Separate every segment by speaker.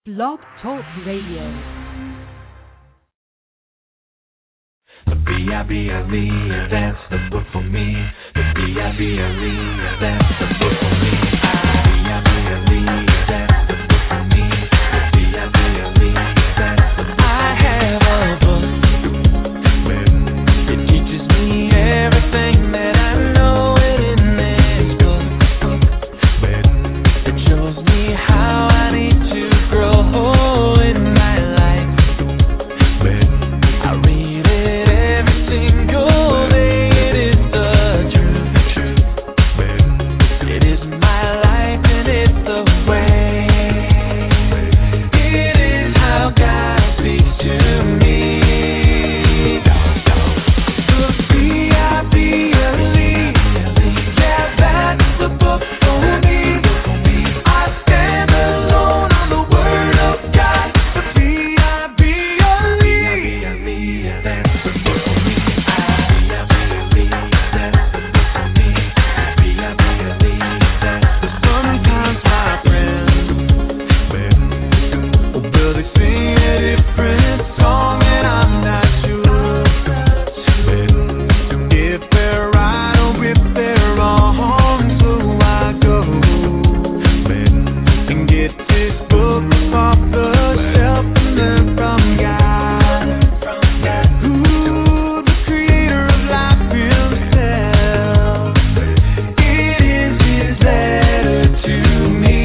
Speaker 1: Blog Talk Radio.
Speaker 2: The B-I-B-L-E, that's the book for me. The B-I-B-L-E, that's the book for me. B-I-B-L-E, that's the book for me. The B-I-B-L-E, that's the book for me. I have a book. It teaches me everything that I know in this book. It shows me how I need to grow in my life. I read it every single day. It is the truth. It is my life and it's the way. It is how God speaks to me. The B-I-B-L-E, yeah, that's the book for me. I stand alone on the Word of God. The B-I-B-L-E, that's the book for me. B-I-B-L-E, that's the book for me. B-I-B-L-E, that's the sometimes my friends, well, they sing a different song and I'm not sure if they're right or if they're wrong. So I go and get this book off the shelf and learn from God, who the creator of life himself. It is his letter to me.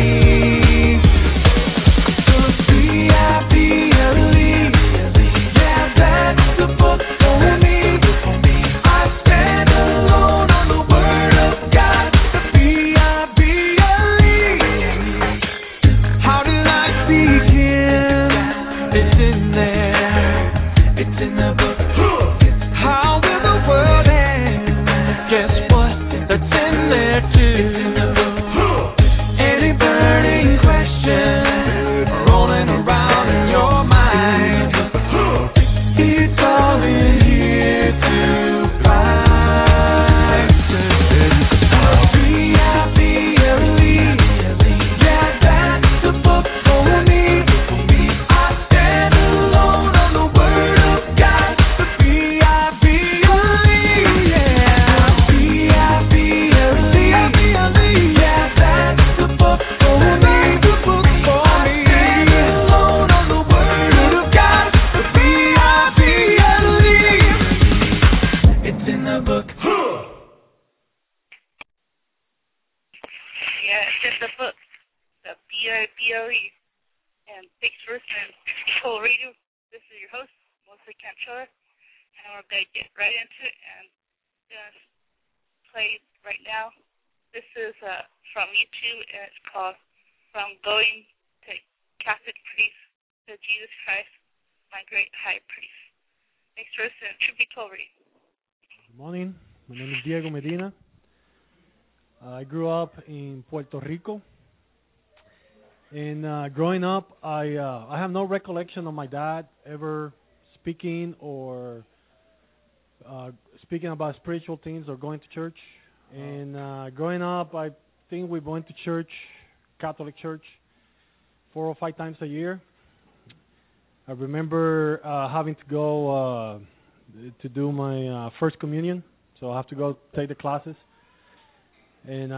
Speaker 2: The B-I-B-L-E, yeah, that's the book for me. I stand alone on the Word of God. The B-I-B-L-E. How did I seek him? It's in there. It's in the book. How will the world end? Guess what? That's in there too. Any burning question rolling around in your mind, it's all in here to find. B-I-B-L-E, yeah, that's the book for me. I stand alone on the Word of God. The B-I-B-L-E, yeah. B-I-B-L-E, yeah, that's the book for me. I stand alone on the Word of God. The B-I-B-L-E, it's in the book.
Speaker 3: Yeah, it's in the book, the B-I-B-L-E. And thanks for listening to Soul Radio. This is your host, Melissa Canchola, and we're going to get right into it and just play right now. This is from YouTube, and it's called From Going to Catholic Priest to Jesus Christ, My Great High Priest. Thanks for listening. Tribute Soul Radio.
Speaker 4: Good morning. My name is Diego Medina. I grew up in Puerto Rico. And growing up, I have no recollection of my dad ever speaking or speaking about spiritual things or going to church. And growing up, I think we went to church, Catholic church, 4 or 5 times a year. I remember having to go to do my first communion, so I have to go take the classes. And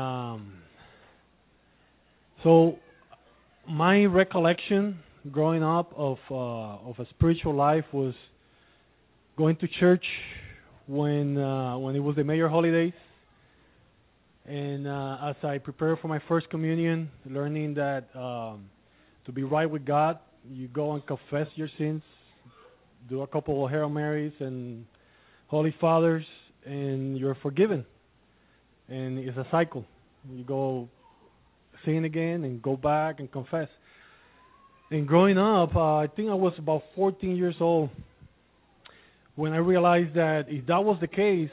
Speaker 4: so my recollection growing up of a spiritual life was going to church when it was the major holidays, and as I prepared for my first communion, learning that to be right with God, you go and confess your sins, do a couple of Hail Marys and Holy Fathers, and you're forgiven. And it's a cycle. You go sin again and go back and confess. And growing up, I think I was about 14 years old when I realized that if that was the case,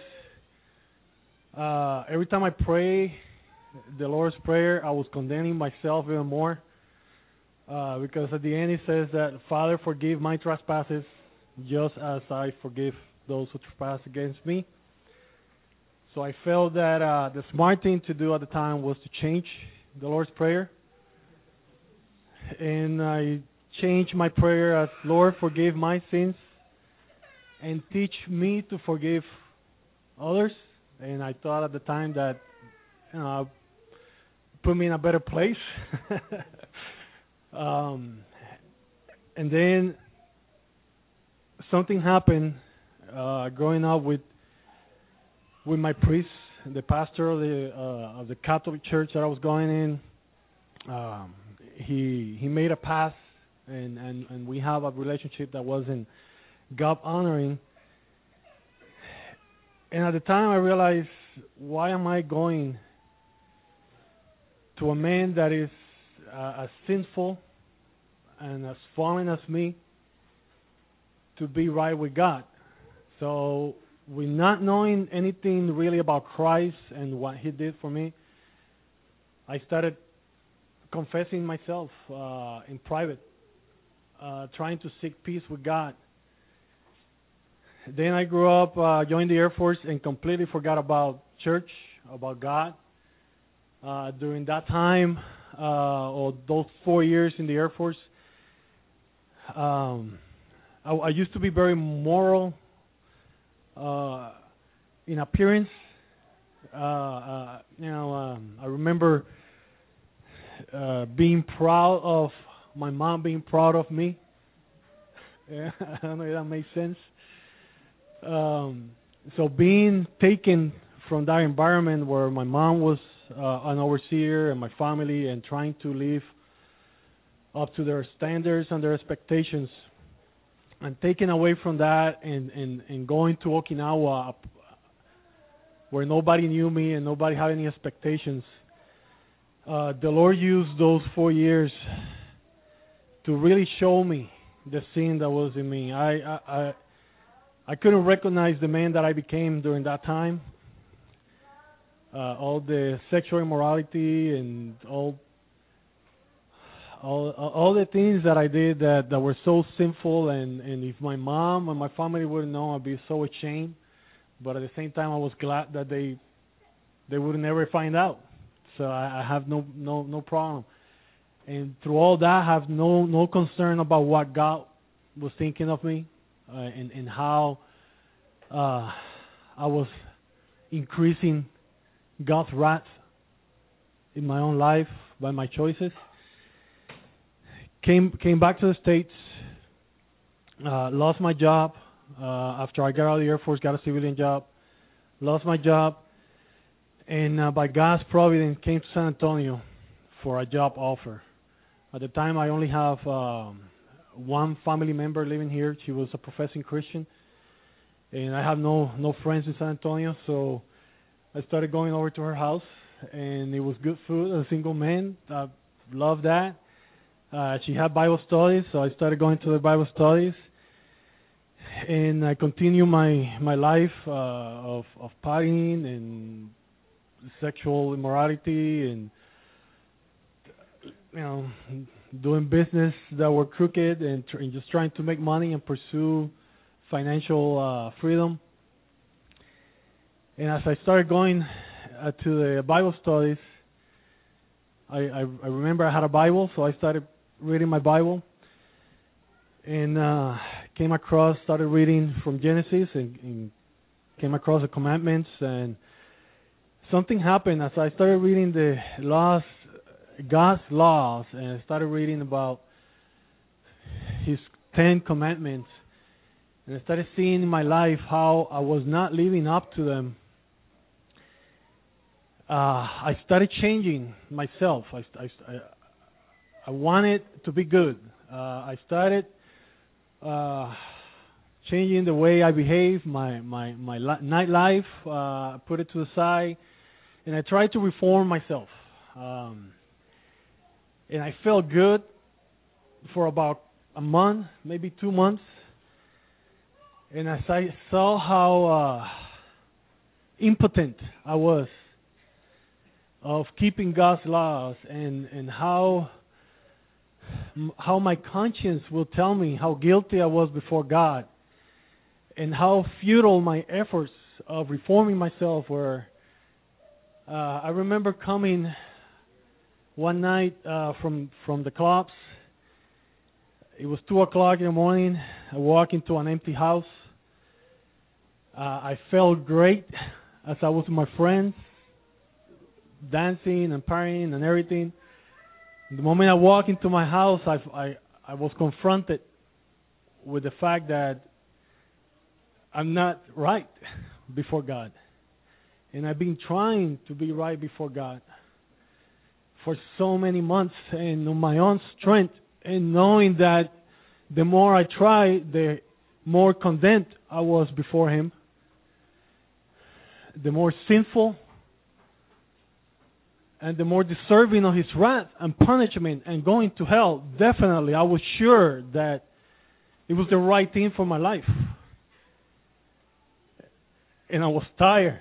Speaker 4: every time I pray the Lord's Prayer, I was condemning myself even more. Because at the end it says that, Father, forgive my trespasses just as I forgive those who trespass against me. So I felt that the smart thing to do at the time was to change the Lord's Prayer and I changed my prayer as, Lord, forgive my sins and teach me to forgive others. And I thought at the time that, put me in a better place. And then something happened growing up with my priest, the pastor of the Catholic church that I was going in. He made a pass, and we have a relationship that wasn't God honoring. And at the time I realized, why am I going to a man that is as sinful and as fallen as me to be right with God? So, with not knowing anything really about Christ and what He did for me, I started confessing myself in private, trying to seek peace with God. Then I grew up, joined the Air Force, and completely forgot about church, about God. During that time, or those 4 years in the Air Force, I used to be very moral in appearance. I remember being proud of my mom, being proud of me. Yeah, I don't know if that makes sense. So being taken from that environment where my mom was an overseer and my family, and trying to live up to their standards and their expectations, and taken away from that and going to Okinawa where nobody knew me and nobody had any expectations, the Lord used those 4 years to really show me the sin that was in me. I couldn't recognize the man that I became during that time. All the sexual immorality and all the things that I did that were so sinful, and if my mom and my family wouldn't know, I'd be so ashamed. But at the same time, I was glad that they would never find out. So I have no problem. And through all that, I have no concern about what God was thinking of me, and how I was increasing God's wrath in my own life by my choices. Came back to the States, lost my job after I got out of the Air Force, got a civilian job, lost my job, and by God's providence came to San Antonio for a job offer. At the time, I only have one family member living here. She was a professing Christian, and I have no friends in San Antonio, so I started going over to her house, and it was good food. A single man, I loved that. She had Bible studies, so I started going to the Bible studies, and I continued my life of partying and sexual immorality, and doing business that were crooked, and just trying to make money and pursue financial freedom. And as I started going to the Bible studies, I remember I had a Bible, so I started reading my Bible, and started reading from Genesis, and came across the commandments, and something happened as I started reading the laws, God's laws, and I started reading about His 10 commandments, and I started seeing in my life how I was not living up to them. I started changing myself. I wanted to be good. I started changing the way I behave, my nightlife, put it to the side, and I tried to reform myself. And I felt good for about a month, maybe 2 months. And as I saw how impotent I was of keeping God's laws, and how my conscience will tell me how guilty I was before God, and how futile my efforts of reforming myself were. I remember coming one night from the clubs, It was 2 o'clock in the morning. I walked into an empty house. I felt great as I was with my friends, dancing and partying and everything. The moment I walked into my house, I was confronted with the fact that I'm not right before God. And I've been trying to be right before God for so many months, and on my own strength, and knowing that the more I tried, the more condemned I was before Him, the more sinful, and the more deserving of His wrath and punishment and going to hell. Definitely, I was sure that it was the right thing for my life. And I was tired.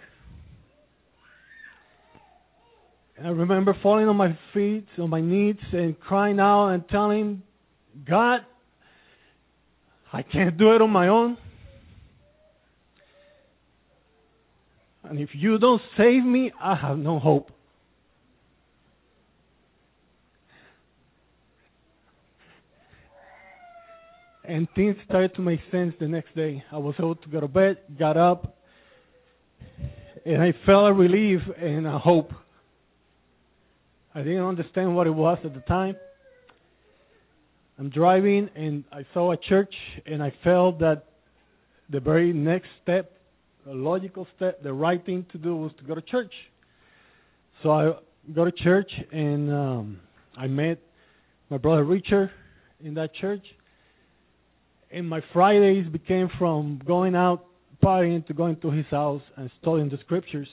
Speaker 4: And I remember falling on my feet, on my knees, and crying out and telling God, I can't do it on my own. And if you don't save me, I have no hope. And things started to make sense the next day. I was able to go to bed, got up, and I felt a relief and a hope. I didn't understand what it was at the time. I'm driving, and I saw a church, and I felt that the very next step, a logical step, the right thing to do was to go to church. So I go to church, and I met my brother Richard in that church. And my Fridays became from going out partying to going to his house and studying the scriptures.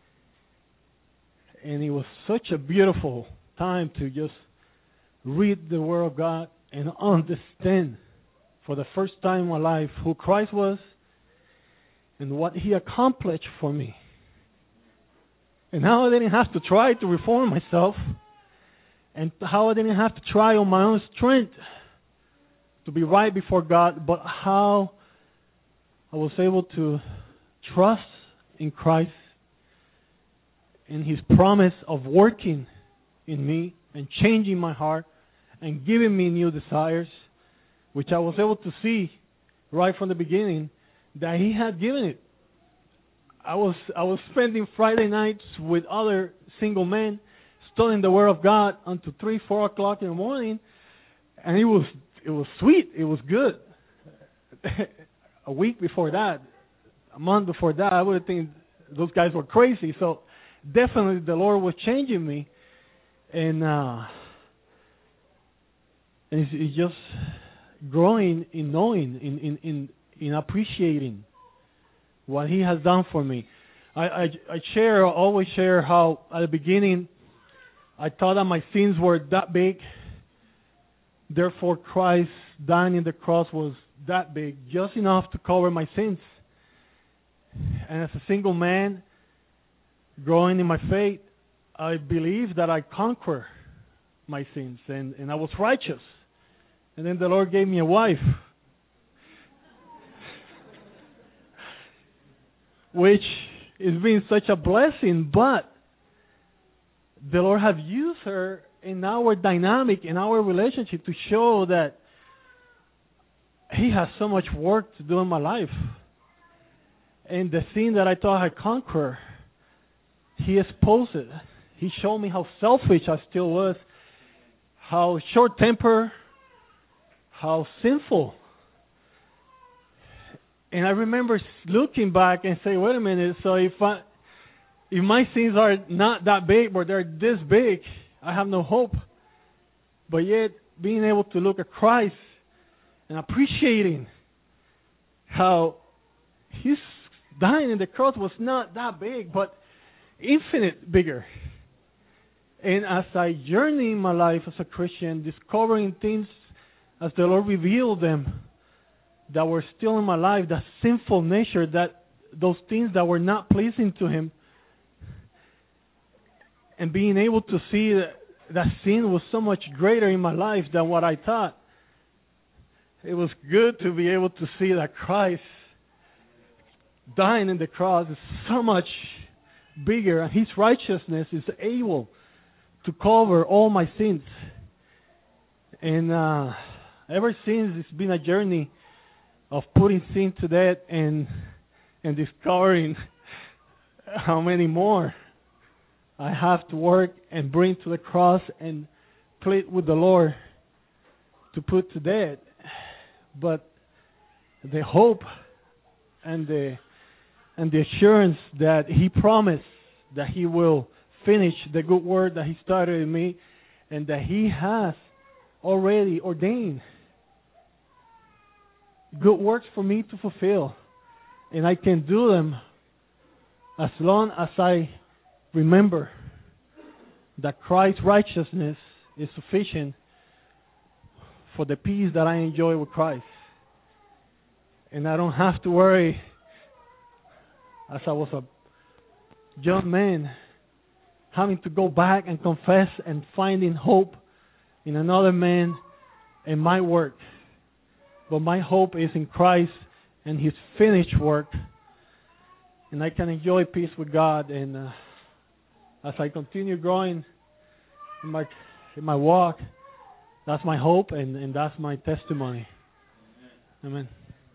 Speaker 4: And it was such a beautiful time to just read the Word of God and understand for the first time in my life who Christ was and what He accomplished for me. And how I didn't have to try to reform myself, and how I didn't have to try on my own strength to be right before God, but how I was able to trust in Christ, in His promise of working in me and changing my heart and giving me new desires, which I was able to see right from the beginning that He had given it. I was spending Friday nights with other single men studying the Word of God until 3, 4 o'clock in the morning, and it was sweet. It was good. A week before that, a month before that, I would have think those guys were crazy. So definitely the Lord was changing me, and it's just growing in knowing, in appreciating what He has done for me. I always share how at the beginning I thought that my sins were that big. Therefore, Christ dying on the cross was that big, just enough to cover my sins. And as a single man, growing in my faith, I believe that I conquer my sins, and I was righteous. And then the Lord gave me a wife, which has been such a blessing, but the Lord has used her in our dynamic, in our relationship, to show that He has so much work to do in my life. And the sin that I thought I conquered, He exposed it. He showed me how selfish I still was, how short-tempered, how sinful. And I remember looking back and saying, wait a minute, so if my sins are not that big, but they're this big, I have no hope. But yet, being able to look at Christ and appreciating how His dying in the cross was not that big, but infinite bigger. And as I journey in my life as a Christian, discovering things as the Lord revealed them that were still in my life, that sinful nature, that those things that were not pleasing to Him, and being able to see that sin was so much greater in my life than what I thought. It was good to be able to see that Christ dying in the cross is so much bigger, and His righteousness is able to cover all my sins. And ever since, it's been a journey of putting sin to death and discovering how many more I have to work and bring to the cross and plead with the Lord to put to death. But the hope and the assurance that He promised that He will finish the good work that He started in me, and that He has already ordained good works for me to fulfill, and I can do them as long as I remember that Christ's righteousness is sufficient for the peace that I enjoy with Christ. And I don't have to worry, as I was a young man, having to go back and confess and finding hope in another man and my work. But my hope is in Christ and His finished work. And I can enjoy peace with God. And as I continue growing in my walk, that's my hope and that's my testimony. Amen.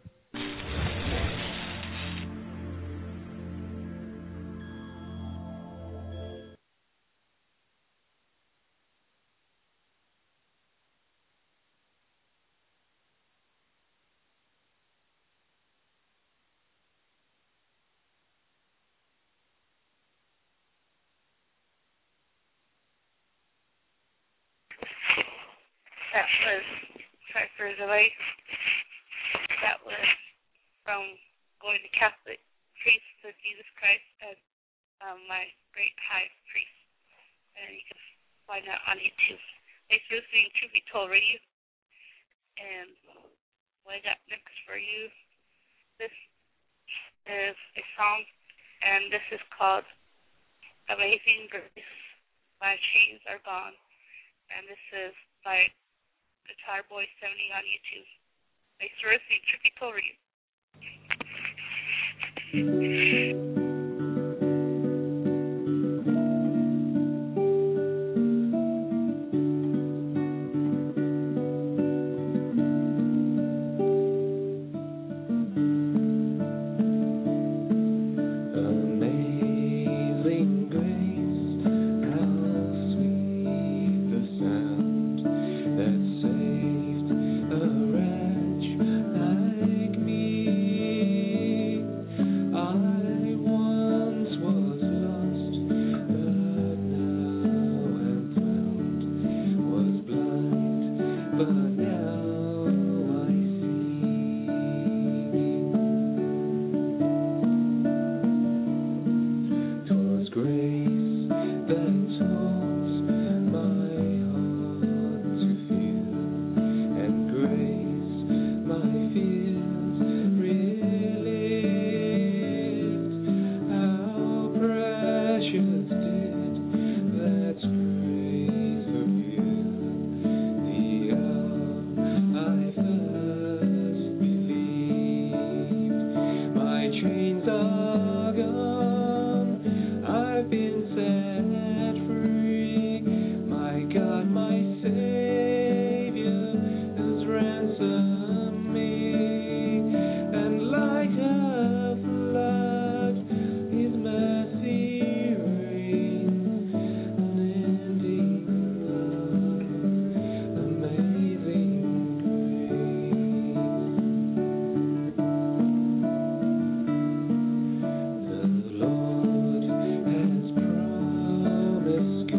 Speaker 3: That was, sorry for the delay, that was from going to Catholic Priest of Jesus Christ as my great high priest. And you can find that on YouTube. Thanks for listening to Be Told Radio. And what I got next for you, this is a song, and this is called Amazing Grace. My Chains Are Gone. And this is by Guitar Boy 70 on YouTube. Thanks for listening to Be Told Radio.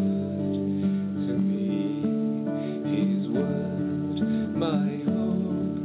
Speaker 2: My hope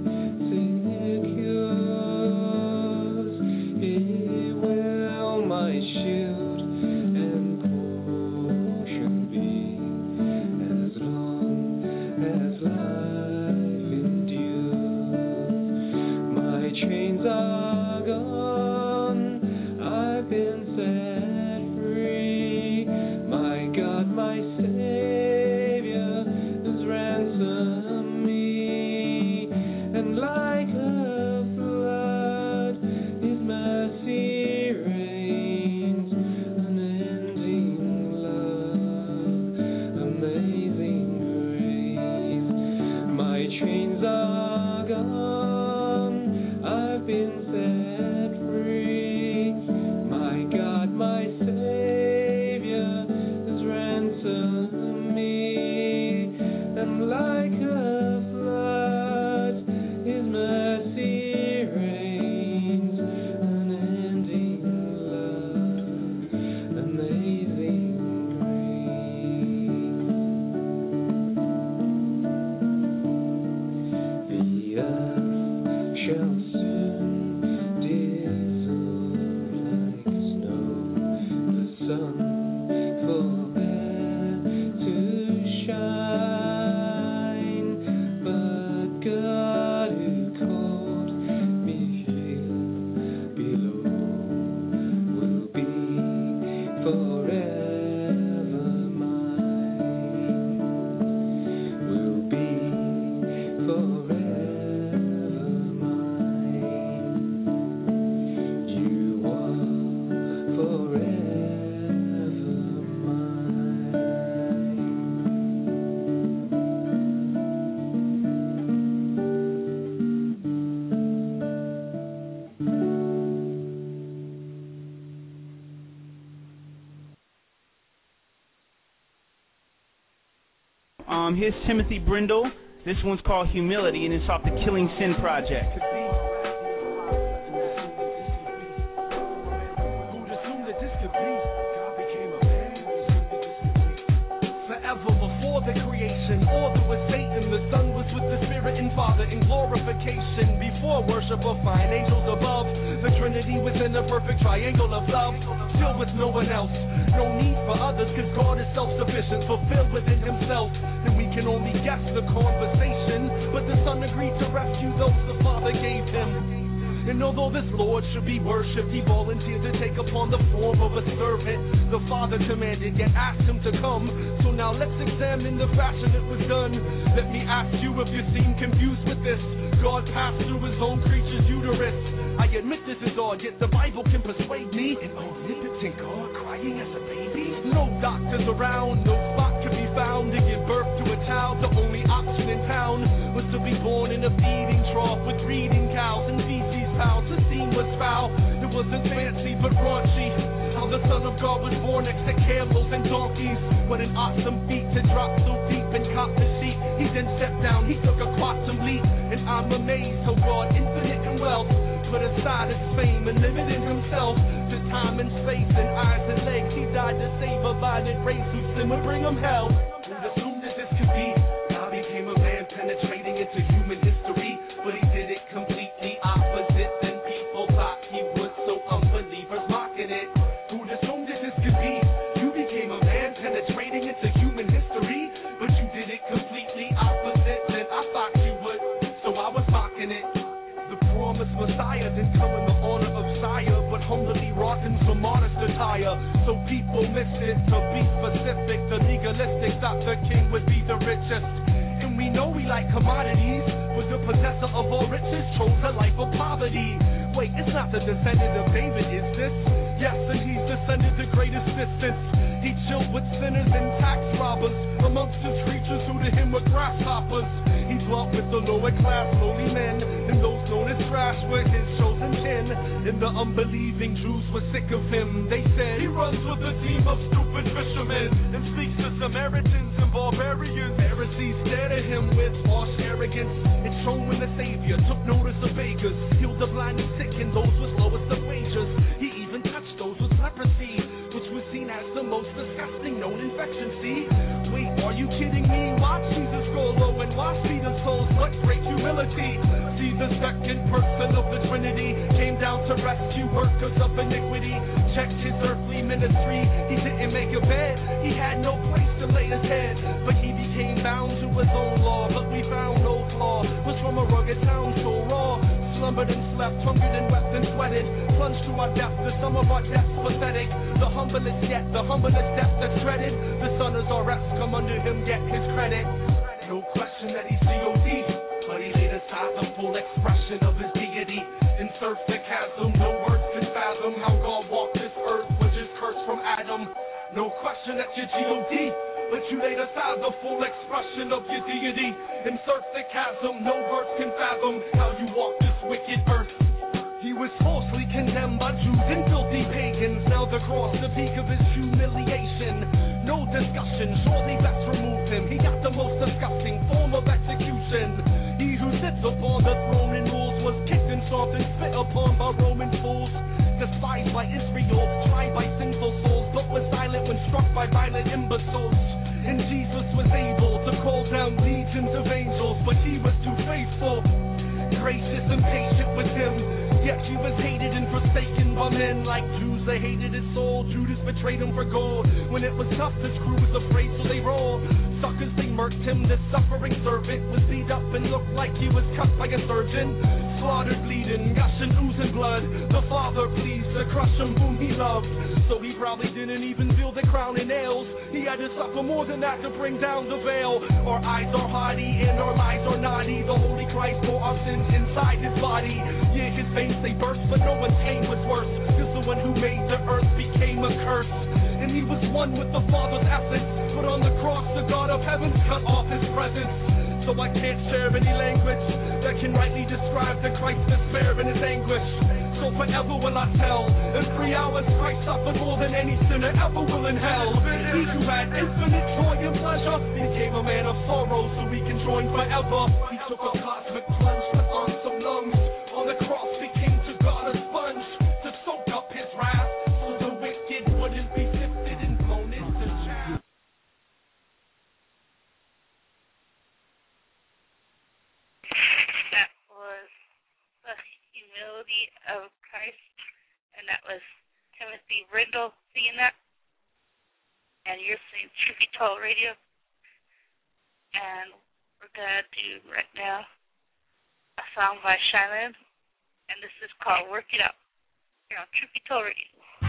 Speaker 5: Here's Timothy Brindle. This one's called Humility, and it's off the Killing Sin Project.
Speaker 6: The creation, order was Satan, the Son was with the Spirit and Father in glorification. Before worship of fine angels above, the Trinity within a perfect triangle of love, still with no one else. No need for others, cause God is self-sufficient, fulfilled within himself. And we can only guess the conversation, but the Son agreed to rescue those the Father gave him. And although this Lord should be worshipped, he volunteered to take upon the form of a servant. The Father commanded, yet asked him to come. So now let's examine the fashion it was done. Let me ask you if you seem confused with this. God passed through his own creature's uterus. I admit this is odd, yet the Bible can persuade me. An omnipotent God crying as a baby? No doctors around, no spot could be found to give birth to a child. The only option in town was to be born in a feeding trough with breeding cows and feces pounds. The scene was foul, it wasn't fancy but raunchy. How the Son of God was born next to camels and donkeys. What an awesome feat to drop so deep and cop the sheep. He then stepped down, he took a quantum leap. And I'm amazed how God, infinite in wealth, put aside his fame and limited himself to time and space and eyes and legs. He died to save a violent race whose sin would bring him hell. Who'd assume that this could be? God became a man penetrating into human history, but he did it completely opposite than people thought he would, so unbelievers mocking it. Who'd assume that this could be? You became a man penetrating into human history, but you did it completely opposite than I thought you would, so I was mocking it. The promised Messiah didn't come in the honor of sire, but humbly wrought in some modest attire. So people missed it. To be specific, the legalistic Dr. King would be the richest. And we know we like commodities, but the possessor of all riches chose a life of poverty. Wait, it's not the descendant of David, is this? Yes, and he's descended the greatest distance. He chilled with sinners and tax robbers, amongst his creatures who to him were grasshoppers. He dwelt with the lower class, lowly men, and those known as trash were his chosen kin. And the unbelieving Jews were sick of him. They said, he runs with a team of stupid fishermen, and speaks to Samaritans and barbarians. Pharisees stared at him with harsh arrogance. It's shown when the Savior took notice of beggars, healed the blind and sick, and those with lowest of wages. He even touched those with leprosy, which was seen as the most disgusting known infection. See? Wait, are you kidding me? Watch Jesus go low and watch Peter's souls. What great humility! See, the second person of the Trinity came down to rescue workers of iniquity. Checked his earthly ministry. He didn't make a bed. He had no place to lay his head, but he became bound to his own law. But we found no flaw. Was from a rugged town so raw. Slumbered and slept, hungered and wept and sweated. Plunged to our depths, the sum of our deaths pathetic. The humblest yet, the humblest depth that's treaded. The son is our reps, come under him, get his credit. No question that he's God, but he laid aside the full expression of his deity. And surfed the chasm, no words can fathom how God walked this earth, which is cursed from Adam. No question that you're God, but you laid aside the full expression of your deity. And surfed the chasm, no words can fathom how you walked this wicked earth. He was falsely condemned by Jews and filthy pagans. Now the cross, the peak of his humiliation. No discussion, surely best remove him. He got the most disgusting form of execution. He who sits upon the throne and rules was kicked and stomped and spit upon by Roman fools. Despised by Israel, tried by sinful souls, but was silent when struck by violent imbeciles. And Jesus was able to call down legions of angels, but he was too faithful, gracious and patient with him. Yet he was hated and forsaken by men. Like Jews, they hated his soul. Judas betrayed him for gold. When it was tough, his crew was afraid, so they rolled. Suckers, they murked him. The suffering servant was beat up and looked like he was cut by a surgeon. Slaughtered, bleeding, gushing, oozing blood. The Father pleased to crush him whom he loved. So he probably didn't even feel the crown and nails. He had to suffer more than that to bring down the veil. Our eyes are haughty and our lives are naughty. The Holy Christ bore our sins inside his body. Yeah, his veins they burst, but no one's pain was worse. Cause the one who made the earth became a curse. And he was one with the Father's essence. But on the cross, the God of heavens cut off his presence. So I can't share any language that can rightly describe the Christ's despair and his anguish. So forever will I tell, in 3 hours Christ suffered more than any sinner ever will in hell. He who had infinite joy and pleasure became a man of sorrow so we can join forever. He took a cosmic plunge to earn some lungs. On the cross he came to God a sponge to soak up his wrath so the wicked wouldn't be sifted and blown into chaff.
Speaker 3: That was the humility of Christ, and that was Timothy Rindle singing that. And you're seeing Truth Be Told Radio. And we're going to do right now a song by Shyland, and this is called Work It Out. Here on Truth Be Told Radio.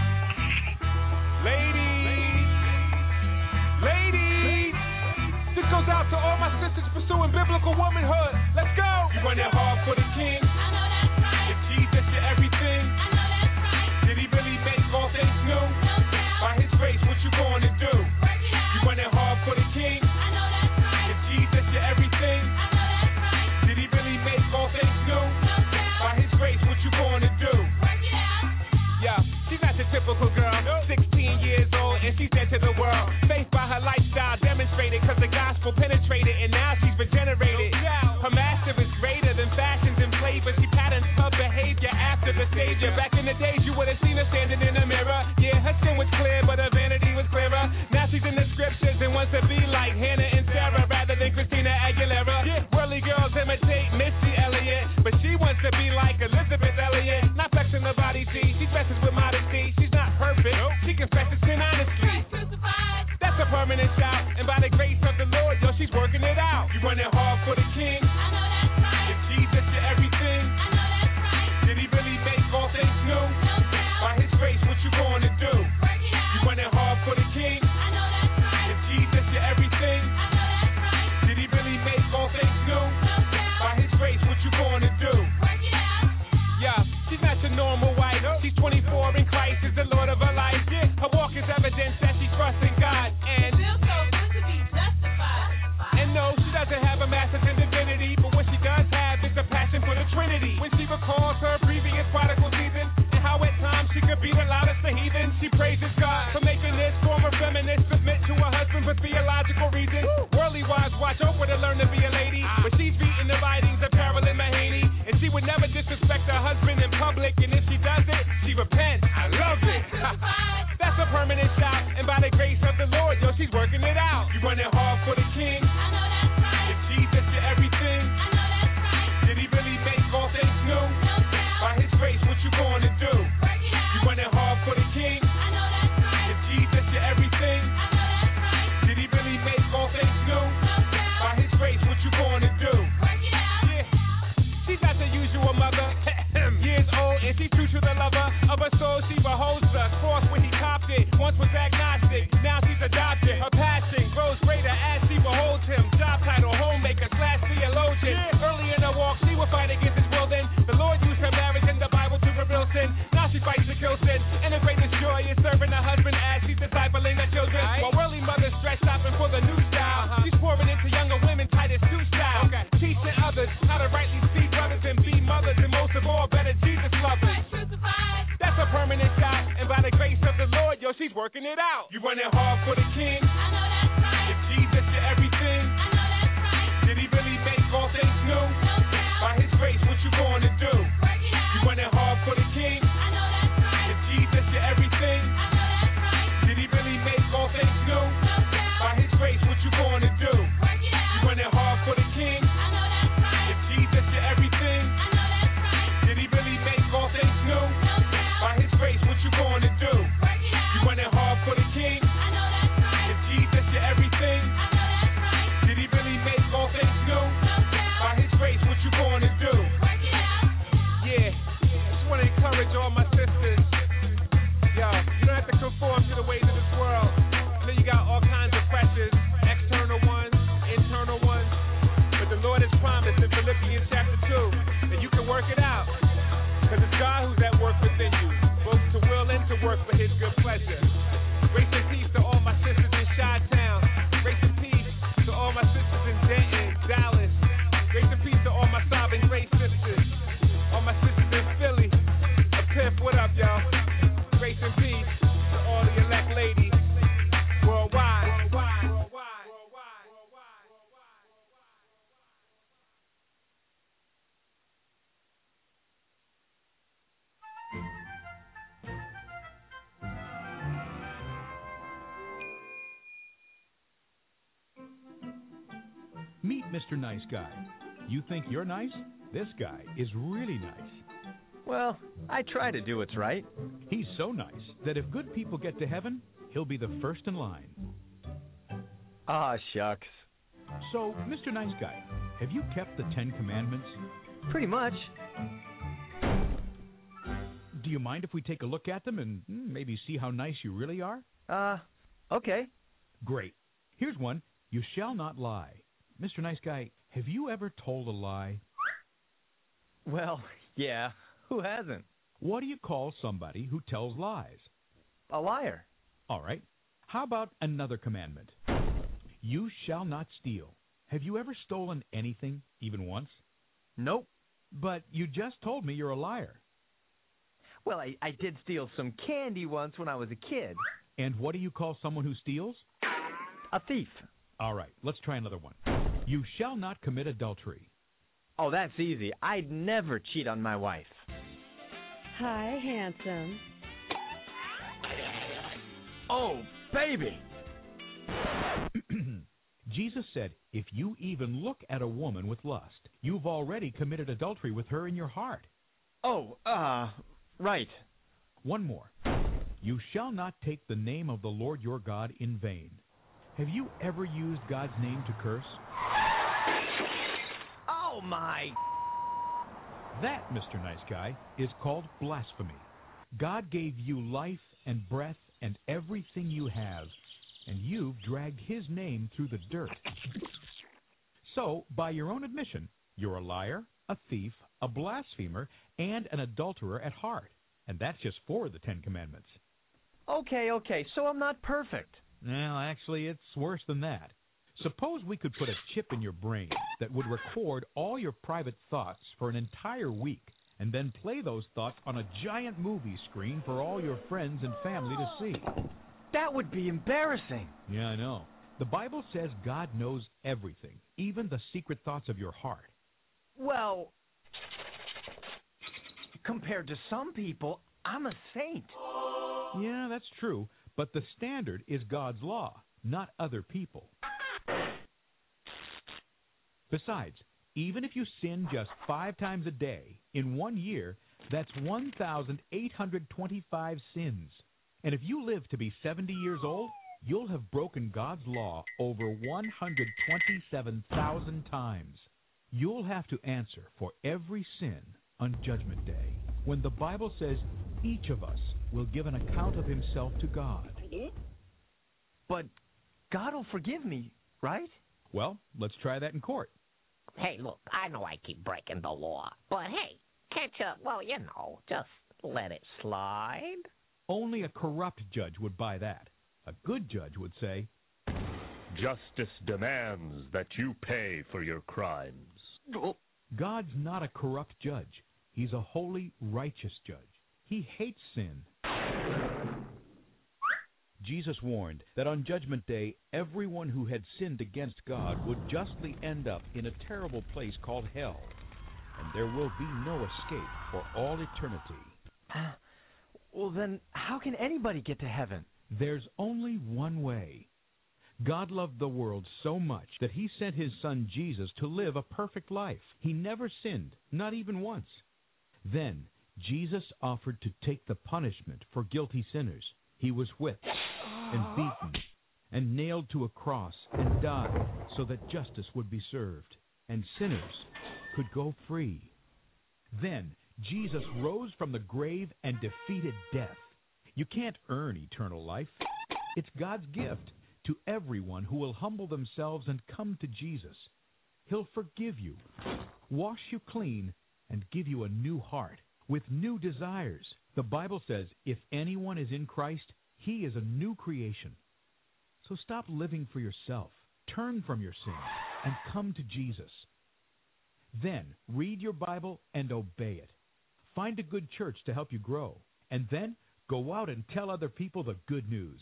Speaker 6: Ladies, this goes out to all my sisters pursuing biblical womanhood. Let's go. You running hard for the king.
Speaker 7: I know that's right.
Speaker 6: If Jesus your everything,
Speaker 7: I know that's right.
Speaker 6: did he really make all things new?
Speaker 7: No doubt.
Speaker 6: By his grace, what you gonna do?
Speaker 7: Work it out.
Speaker 6: You running hard for the king.
Speaker 7: I know that's right.
Speaker 6: If Jesus your everything,
Speaker 7: I know that's right.
Speaker 6: did he really make all things new?
Speaker 7: No doubt.
Speaker 6: By his grace, what you gonna do?
Speaker 7: Work it out.
Speaker 6: Yeah, she's not your typical girl. 16 years old and she's dead to the world. Faith by her lifestyle demonstrated, cause the gospel penetrated and now she's regenerated. Her master is greater than fashions and flavors. She patterns her behavior after the savior. Back in the days you would have seen her standing in a mirror. Yeah, her skin was clear but her vanity was clearer. Now she's in the scriptures and wants to be like Hannah and Sarah rather than Christina Aguilera. Yeah, worldly girls imitate Missy Elliott, but she wants to be like Elizabeth Elliott. Not flexing her body, see, she dresses with modesty. She's not perfect, she confesses sin honestly. That's a permanent shout, and by the grace of the Lord, yo, she's working it out. You running hard for the king.
Speaker 7: I know that's right.
Speaker 6: If Jesus your everything,
Speaker 7: I know that's right.
Speaker 6: did he really make all things new?
Speaker 7: No doubt.
Speaker 6: By his grace, what you gonna do?
Speaker 7: Work it out.
Speaker 6: You running hard for the king.
Speaker 7: I know that's right.
Speaker 6: If Jesus your everything,
Speaker 7: I know that's right.
Speaker 6: did he really make all things new?
Speaker 7: No doubt.
Speaker 6: By his grace, what you gonna do?
Speaker 7: Work it out.
Speaker 6: Yeah, she's not your normal wife. She's 24 in Christ is the Lord of her life. Yeah, her walk is evidence that she trusts in God. And
Speaker 7: Feel so good to be justified.
Speaker 6: no, she doesn't have a master's in divinity, but what she does have is a passion for the Trinity. When she recalls her previous prodigal season and how at times she could be the loudest of heathen, she praises God for making this former feminist submit to her husband for theological reasons. Worldly wives watch Oprah to learn to be a lady, but she's beating the writings of Carolyn Mahaney, and she would never disrespect her husband in public, and if she does it, she repents. I love it. That's a permanent shout, and by the grace of the Lord, yo, she's working it out. You running hard for the king.
Speaker 7: I know that's right.
Speaker 6: If Jesus your everything,
Speaker 7: I know that's right.
Speaker 6: did he really make all things new?
Speaker 7: No doubt.
Speaker 6: By his grace, what you gonna do?
Speaker 7: Work it out.
Speaker 6: You running hard for the king.
Speaker 7: I know that's right.
Speaker 6: If Jesus your everything,
Speaker 7: I know that's right.
Speaker 6: did he really make all things new?
Speaker 7: No doubt.
Speaker 6: By his grace, what you gonna do?
Speaker 7: Work it out.
Speaker 6: Yeah, she's not the usual mother. Years old and she's true to the lover of her soul. She beholds the cross when he copped it. Once was agnostic, now she's adopted. Her passion grows greater as she beholds him. Job title, homemaker / theologian. Early in her walk, she will fight against his will. Then the Lord used her marriage and the Bible to reveal sin. Now she fights to kill sin, and the greatest joy is serving her husband as she's discipling her children. While worldly mothers stretch shopping for the new style, she's pouring into younger women Titus 2 style. Teaching others how to rightly see brothers and be mothers, and most of all, better Jesus lovers. That's a permanent shot, and by the grace of the Lord, yo, she's working it out. You running hard for the king.
Speaker 7: I know that's right.
Speaker 6: If Jesus your everything,
Speaker 7: I know that's right.
Speaker 6: did he really make all things new?
Speaker 7: No doubt.
Speaker 6: By his grace, what you gonna do?
Speaker 7: Work it out.
Speaker 6: You running hard for the king.
Speaker 7: I know that's right.
Speaker 6: If Jesus your everything,
Speaker 7: I know that's right.
Speaker 6: did he really make all things new?
Speaker 7: No doubt.
Speaker 6: By his grace, what you gonna do?
Speaker 7: Work it out.
Speaker 6: You running hard for the king.
Speaker 7: I know that's right.
Speaker 6: If Jesus your everything,
Speaker 7: I know that's right.
Speaker 6: did he really make all things new?
Speaker 7: No doubt.
Speaker 6: By his grace, what you gonna do?
Speaker 7: Work it out.
Speaker 6: You running hard for the king.
Speaker 7: I know that's right.
Speaker 6: If
Speaker 8: Meet Mr. Nice Guy. You think you're nice? This guy is really nice.
Speaker 9: Well, I try to do what's right.
Speaker 8: He's so nice that if good people get to heaven, he'll be the first in line.
Speaker 9: Ah, shucks.
Speaker 8: So, Mr. Nice Guy, have you kept the 10 Commandments?
Speaker 9: Pretty much.
Speaker 8: Do you mind if we take a look at them and maybe see how nice you really are?
Speaker 9: Okay.
Speaker 8: Great. Here's one. You shall not lie. Mr. Nice Guy, have you ever told a lie?
Speaker 9: Well, yeah. Who hasn't?
Speaker 8: What do you call somebody who tells lies?
Speaker 9: A liar.
Speaker 8: All right. How about another commandment? You shall not steal. Have you ever stolen anything, even once?
Speaker 9: Nope.
Speaker 8: But you just told me you're a liar.
Speaker 9: Well, I did steal some candy once when I was a kid.
Speaker 8: And what do you call someone who steals?
Speaker 9: A thief.
Speaker 8: All right, let's try another one. You shall not commit adultery.
Speaker 9: Oh, that's easy. I'd never cheat on my wife.
Speaker 1: Hi, handsome.
Speaker 9: Oh, baby!
Speaker 8: Jesus said, if you even look at a woman with lust, you've already committed adultery with her in your heart.
Speaker 9: Oh, right.
Speaker 8: One more. You shall not take the name of the Lord your God in vain. Have you ever used God's name to curse?
Speaker 9: Oh, my...
Speaker 8: That, Mr. Nice Guy, is called blasphemy. God gave you life and breath and everything you have, and you've dragged his name through the dirt. So, by your own admission, you're a liar, a thief, a blasphemer, and an adulterer at heart. And that's just 4 of the 10 Commandments.
Speaker 9: Okay, so I'm not perfect.
Speaker 8: Well, actually, it's worse than that. Suppose we could put a chip in your brain that would record all your private thoughts for an entire week, and then play those thoughts on a giant movie screen for all your friends and family to see.
Speaker 9: That would be embarrassing.
Speaker 8: Yeah, I know. The Bible says God knows everything, even the secret thoughts of your heart.
Speaker 9: Well, compared to some people, I'm a saint.
Speaker 8: Yeah, that's true, but the standard is God's law, not other people. Besides, even if you sin just 5 times a day, in 1 year, that's 1,825 sins. And if you live to be 70 years old, you'll have broken God's law over 127,000 times. You'll have to answer for every sin on Judgment Day, when the Bible says each of us will give an account of himself to God.
Speaker 9: But God will forgive me, right?
Speaker 8: Well, let's try that in court.
Speaker 10: Hey, look, I know I keep breaking the law, but hey, can't you, just let it slide?
Speaker 8: Only a corrupt judge would buy that. A good judge would say,
Speaker 11: justice demands that you pay for your crimes.
Speaker 8: God's not a corrupt judge. He's a holy, righteous judge. He hates sin. Jesus warned that on Judgment Day, everyone who had sinned against God would justly end up in a terrible place called hell, and there will be no escape for all eternity.
Speaker 9: Well, then, how can anybody get to heaven?
Speaker 8: There's only one way. God loved the world so much that he sent his son Jesus to live a perfect life. He never sinned, not even once. Then, Jesus offered to take the punishment for guilty sinners. He was whipped and beaten and nailed to a cross and died so that justice would be served and sinners could go free. Then Jesus rose from the grave and defeated death. You can't earn eternal life. It's God's gift to everyone who will humble themselves and come to Jesus. He'll forgive you, wash you clean, and give you a new heart with new desires. The Bible says if anyone is in Christ, he is a new creation. So stop living for yourself. Turn from your sins and come to Jesus. Then read your Bible and obey it. Find a good church to help you grow. And then go out and tell other people the good news.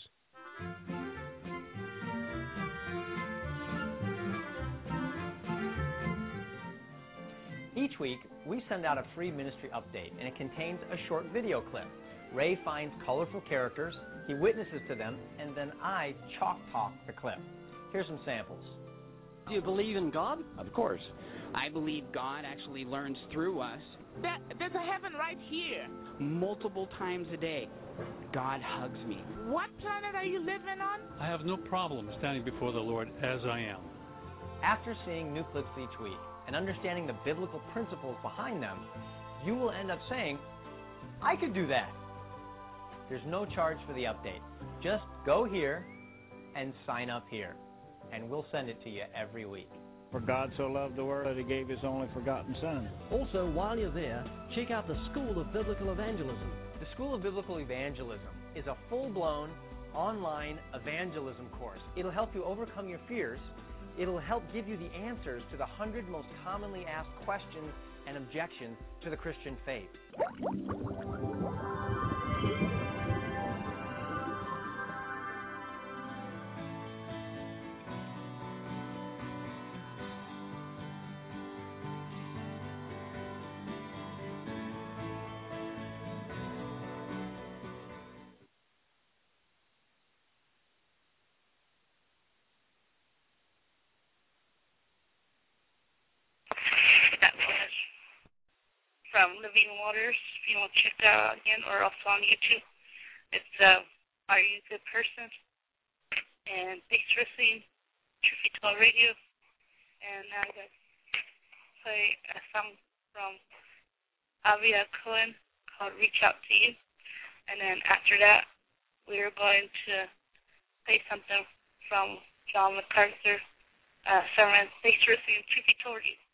Speaker 9: Each week, we send out a free ministry update, and it contains a short video clip. Ray finds colorful characters, he witnesses to them, and then I chalk talk the clip. Here's some samples.
Speaker 12: Do you believe in God?
Speaker 13: Of course. I believe God actually learns through us.
Speaker 7: There's a heaven right here.
Speaker 13: Multiple times a day, God hugs me.
Speaker 7: What planet are you living on?
Speaker 14: I have no problem standing before the Lord as I am.
Speaker 9: After seeing new clips each week and understanding the biblical principles behind them, you will end up saying, I could do that. There's no charge for the update. Just go here and sign up here, and we'll send it to you every week.
Speaker 15: For God so loved the world that He gave His only begotten Son.
Speaker 12: Also, while you're there, check out the School of Biblical Evangelism.
Speaker 9: The School of Biblical Evangelism is a full-blown online evangelism course. It'll help you overcome your fears. It'll help give you the answers to the 100 most commonly asked questions and objections to the Christian faith.
Speaker 3: That was from Living Waters. If you want to check that out again, or also on YouTube. It's Are You a Good Person? And thanks for listening to Truth Be Told Radio. And now I'm going to play a song from Avia Cohen called Reach Out to You. And then after that, we're going to play something from John MacArthur sermon. Thanks for listening to Truth Be Told Radio.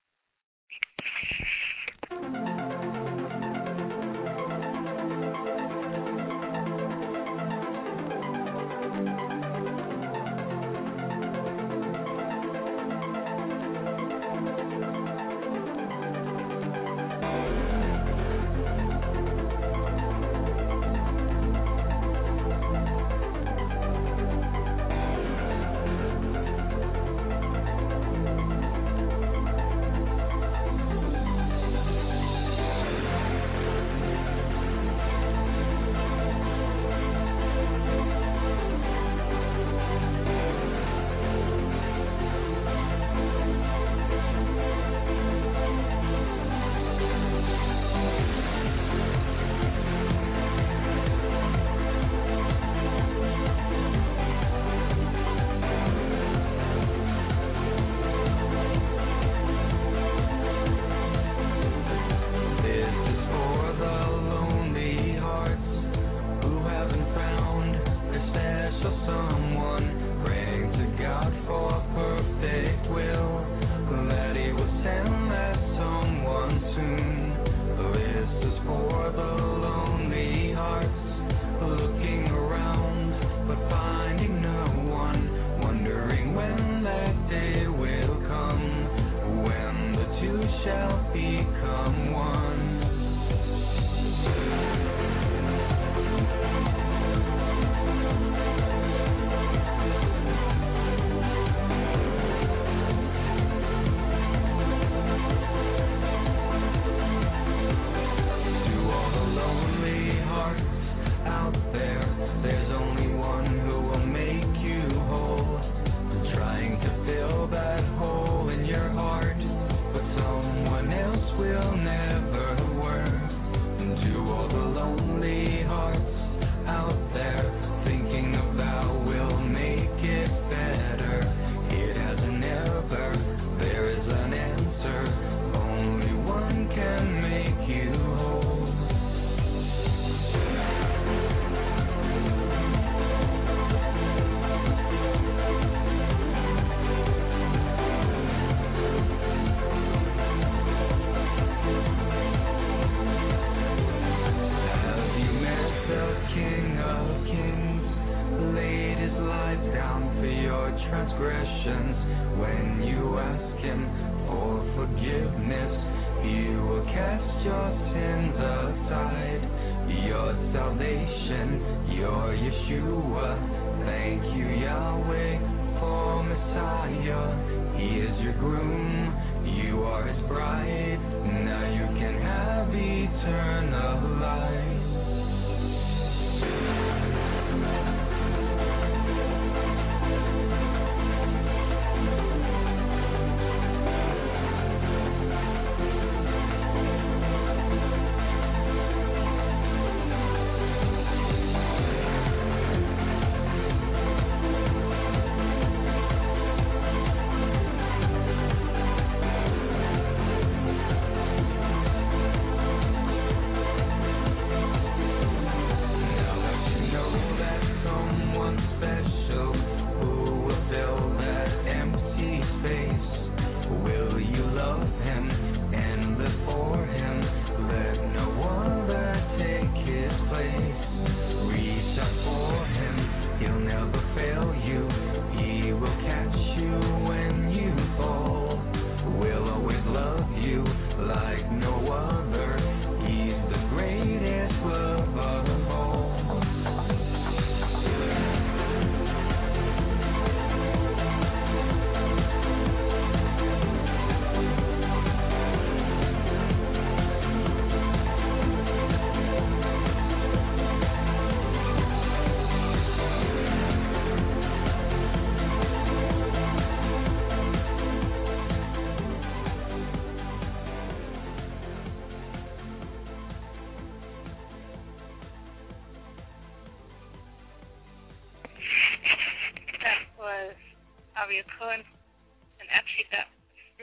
Speaker 3: Avia Cohen, and actually that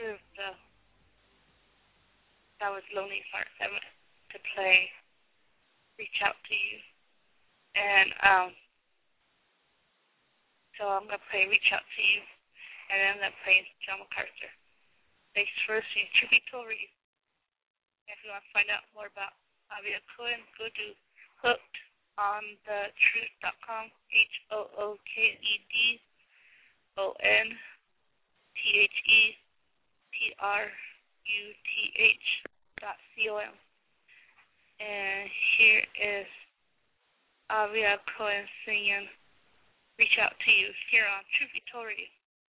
Speaker 3: was Lonely Heart Seven to play Reach Out to You. And so I'm going to play Reach Out to You, and then I'm going to play John MacArthur. Thanks for listening to Tory. If you want to find out more about Avia Cohen, go to hookedontheTruth.com, HOOKEDONTheTruth.com. And here is Avia Cohen singing Reach Out to You here on True Victoria.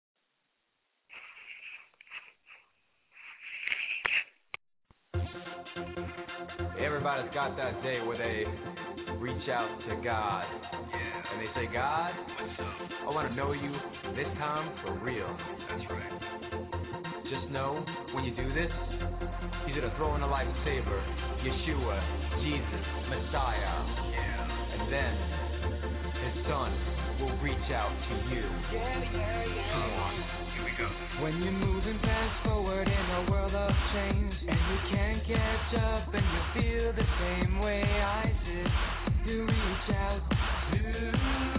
Speaker 16: Everybody's got that day where they reach out to God. And they say, God, I want to know you this time for real. That's right. Just know when you do this, He's going to throw in a lifesaver, Yeshua, Jesus, Messiah. And then His Son will reach out to you. Come on. Here we go.
Speaker 2: When you're moving fast forward in a world of change, and you can't catch up and you feel the same way I did, to reach out to you.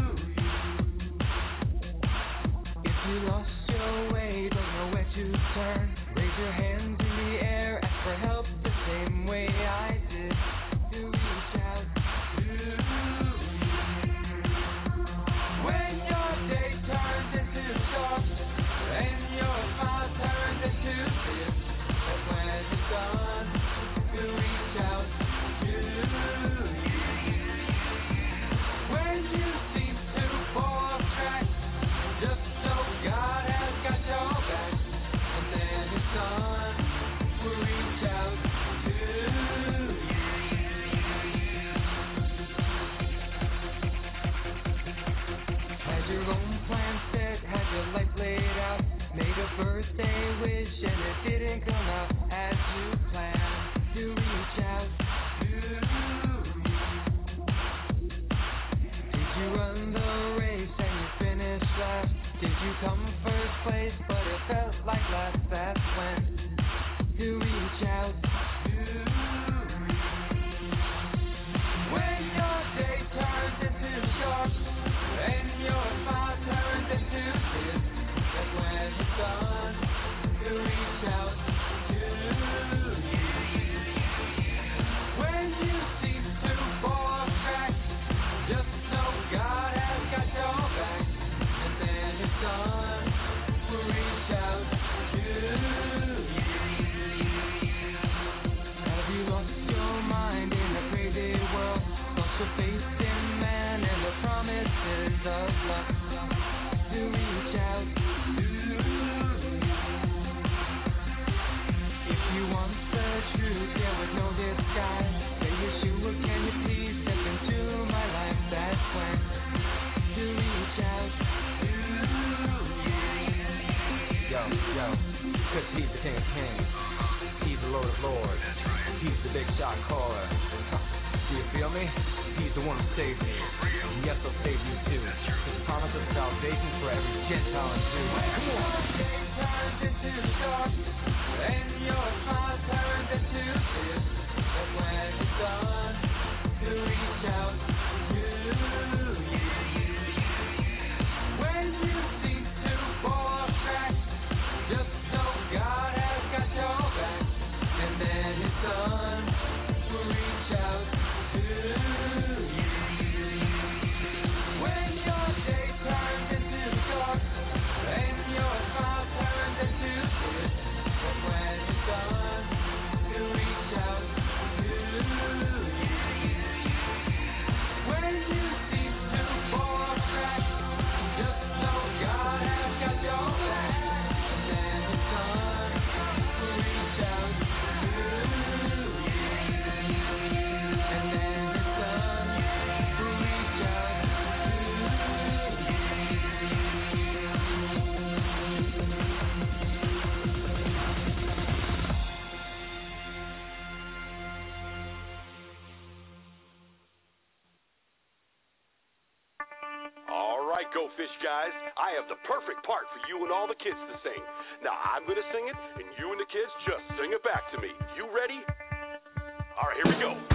Speaker 2: If you lost your way, don't know where to turn, raise your hands in the air, ask for help the same way I did, to reach out to you. When your day turns into dark and your smile turns into tears, that's when it's done to reach out to you. When you seem to fall off track, just know God has got your back, and then His Son will reach out to you. Had your own plan set, had your life laid out, made a birthday wish and it didn't come out as you planned, to reach out to you. Did you run the race and you finished last? Did you come first place but it felt like last? That's when to reach out to you. When your day turns into dark and your smile turns into tears, that's when it's done to reach out to you. When you seem to fall off track, just know God has got your back, and then His Son will reach out to you. Have you lost your mind in a crazy world? Lost your faith in man and the promises of love, to reach out to you. If you want the truth, yeah, with no disguise, say Yeshua, can you please step into my life? That's when to reach out to you.
Speaker 16: Yo, cause He's the King of Kings. He's the Lord of Lords. He's the big shot caller. Do you feel me? He's the one who saved me. And yes, He'll save you too. His promise of salvation for every Gentile and Jew. Come on.
Speaker 2: Turns into dark and your smile turns into tears, that's when it's done to reach out to you. When you seem to fall off track, just know God has got your back, and then His Son will reach out to you. When your day turns into dark and your smile turns into tears, that's when it's done to reach out to you. When you seem to fall off track, just know God has got your back, and then His Son will reach out to you.
Speaker 17: All right, Go Fish guys. I have the perfect part for you and all the kids to sing. Now, I'm going to sing it, and you and the kids just sing it back to me. You ready? All right, here we go.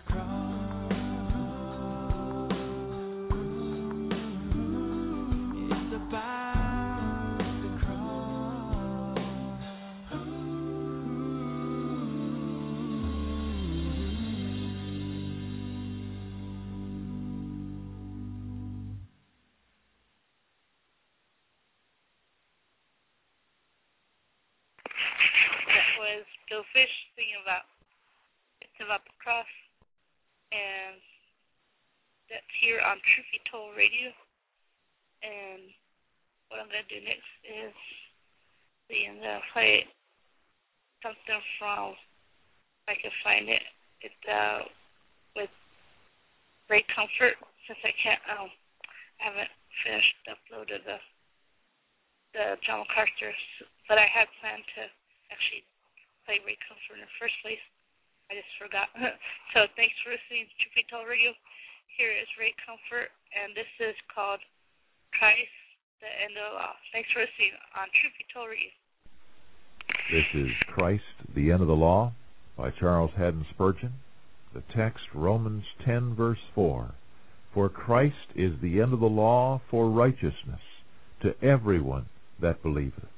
Speaker 3: Was Bill Fish singing about the cross, and that's here on Truth Be Told Radio. And what I'm going to do next is play something from, if I can find it, with Ray Comfort, since I haven't finished uploaded the John MacArthur, but I had planned to actually play Ray Comfort in the first place. I just forgot. So thanks for listening to Truth Be Told Radio. Here is Ray Comfort, and this is called Christ, the End of the Law. Thanks for listening on Truth Be Told Radio.
Speaker 18: This is Christ, the End of the Law by Charles Haddon Spurgeon. The text, Romans 10, verse 4. For Christ is the end of the law for righteousness to everyone that believeth.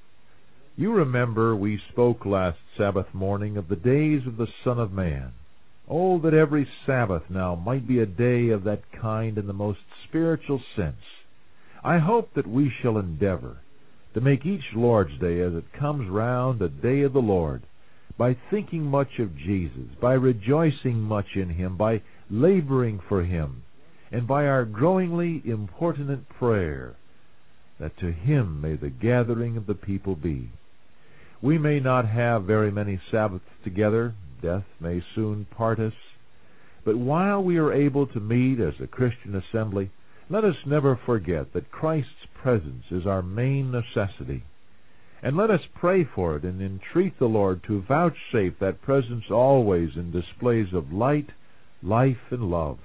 Speaker 18: You remember we spoke last Sabbath morning of the days of the Son of Man. Oh, that every Sabbath now might be a day of that kind in the most spiritual sense. I hope that we shall endeavor to make each Lord's Day as it comes round a day of the Lord, by thinking much of Jesus, by rejoicing much in Him, by laboring for Him, and by our growingly importunate prayer, that to Him may the gathering of the people be. We may not have very many Sabbaths together, death may soon part us, but while we are able to meet as a Christian assembly, let us never forget that Christ's presence is our main necessity, and let us pray for it and entreat the Lord to vouchsafe that presence always in displays of light, life, and love.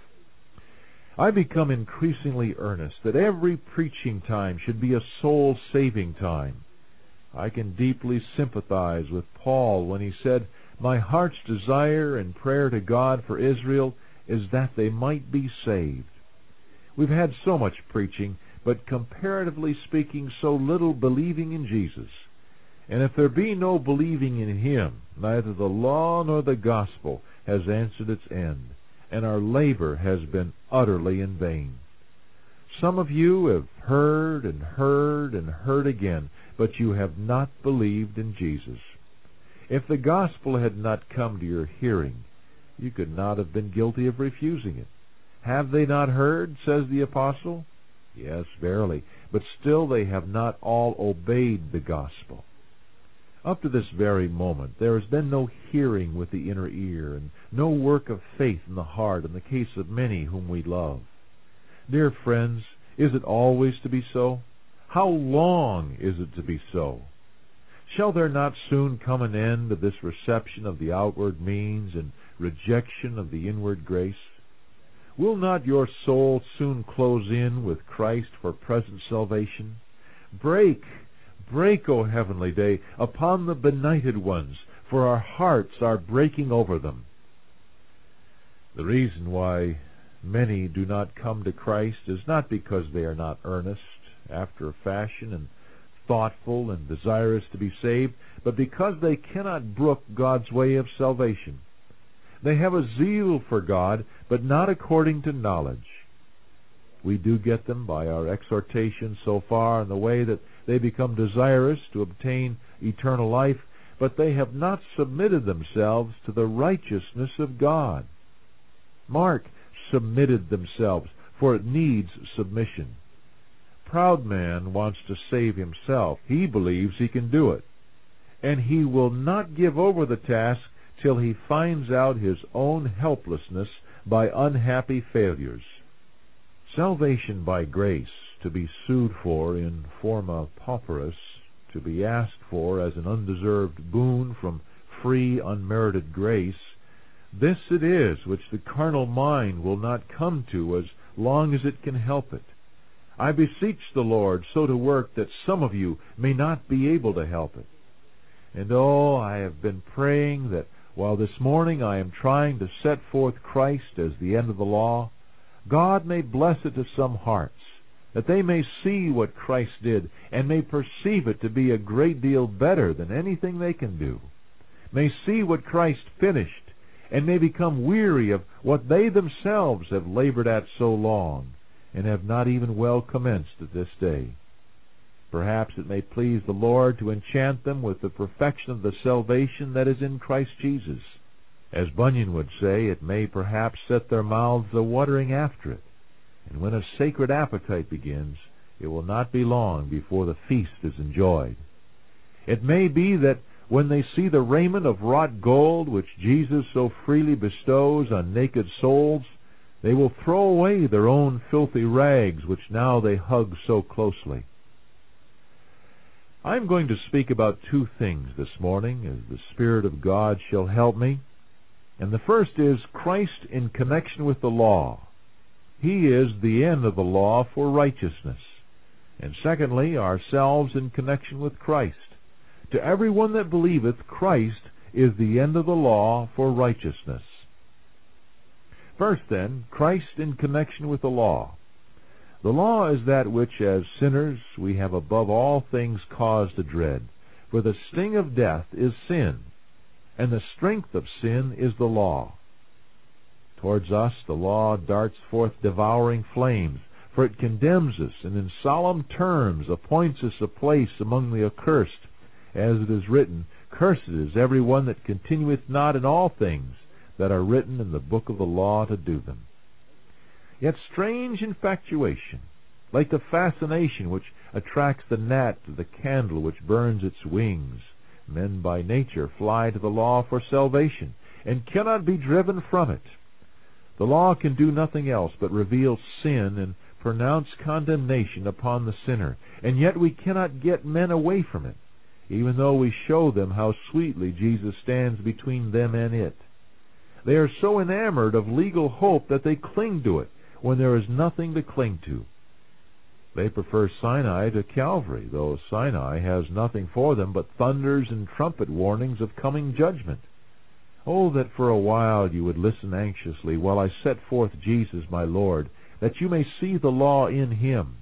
Speaker 18: I become increasingly earnest that every preaching time should be a soul-saving time. I can deeply sympathize with Paul when he said, "My heart's desire and prayer to God for Israel is that they might be saved." We've had so much preaching, but comparatively speaking, so little believing in Jesus. And if there be no believing in Him, neither the law nor the gospel has answered its end, and our labor has been utterly in vain. Some of you have heard and heard and heard again, but you have not believed in Jesus. If the gospel had not come to your hearing, you could not have been guilty of refusing it. Have they not heard, says the apostle? Yes, verily, but still they have not all obeyed the gospel. Up to this very moment, there has been no hearing with the inner ear, and no work of faith in the heart in the case of many whom we love. Dear friends, is it always to be so? How long is it to be so? Shall there not soon come an end to this reception of the outward means and rejection of the inward grace? Will not your soul soon close in with Christ for present salvation? Break, O heavenly day, upon the benighted ones, for our hearts are breaking over them. The reason why many do not come to Christ is not because they are not earnest, after a fashion, and thoughtful and desirous to be saved, but because they cannot brook God's way of salvation. They have a zeal for God, but not according to knowledge. We do get them by our exhortation so far in the way that they become desirous to obtain eternal life, but they have not submitted themselves to the righteousness of God. Mark, submitted themselves, for it needs submission. Proud man wants to save himself. He believes he can do it, and he will not give over the task till he finds out his own helplessness by unhappy failures. Salvation by grace, to be sued for in forma pauperis, to be asked for as an undeserved boon from free, unmerited grace, this it is which the carnal mind will not come to as long as it can help it. I beseech the Lord so to work that some of you may not be able to help it. And I have been praying that while this morning I am trying to set forth Christ as the end of the law, God may bless it to some hearts, that they may see what Christ did and may perceive it to be a great deal better than anything they can do, may see what Christ finished, and may become weary of what they themselves have labored at so long, and have not even well commenced at this day. Perhaps it may please the Lord to enchant them with the perfection of the salvation that is in Christ Jesus. As Bunyan would say, it may perhaps set their mouths a-watering after it, and when a sacred appetite begins, it will not be long before the feast is enjoyed. It may be that when they see the raiment of wrought gold which Jesus so freely bestows on naked souls, they will throw away their own filthy rags which now they hug so closely. I am going to speak about two things this morning, as the Spirit of God shall help me. And the first is Christ in connection with the law. He is the end of the law for righteousness. And secondly, ourselves in connection with Christ. To everyone that believeth, Christ is the end of the law for righteousness. First then, Christ in connection with the law. The law is that which, as sinners, we have above all things cause to dread. For the sting of death is sin, and the strength of sin is the law. Towards us the law darts forth devouring flames, for it condemns us, and in solemn terms appoints us a place among the accursed, as it is written, Cursed is every one that continueth not in all things that are written in the book of the law to do them. Yet strange infatuation, like the fascination which attracts the gnat to the candle which burns its wings, men by nature fly to the law for salvation, and cannot be driven from it. The law can do nothing else but reveal sin and pronounce condemnation upon the sinner, and yet we cannot get men away from it, even though we show them how sweetly Jesus stands between them and it. They are so enamored of legal hope that they cling to it when there is nothing to cling to. They prefer Sinai to Calvary, though Sinai has nothing for them but thunders and trumpet warnings of coming judgment. Oh, that for a while you would listen anxiously while I set forth Jesus my Lord, that you may see the law in Him.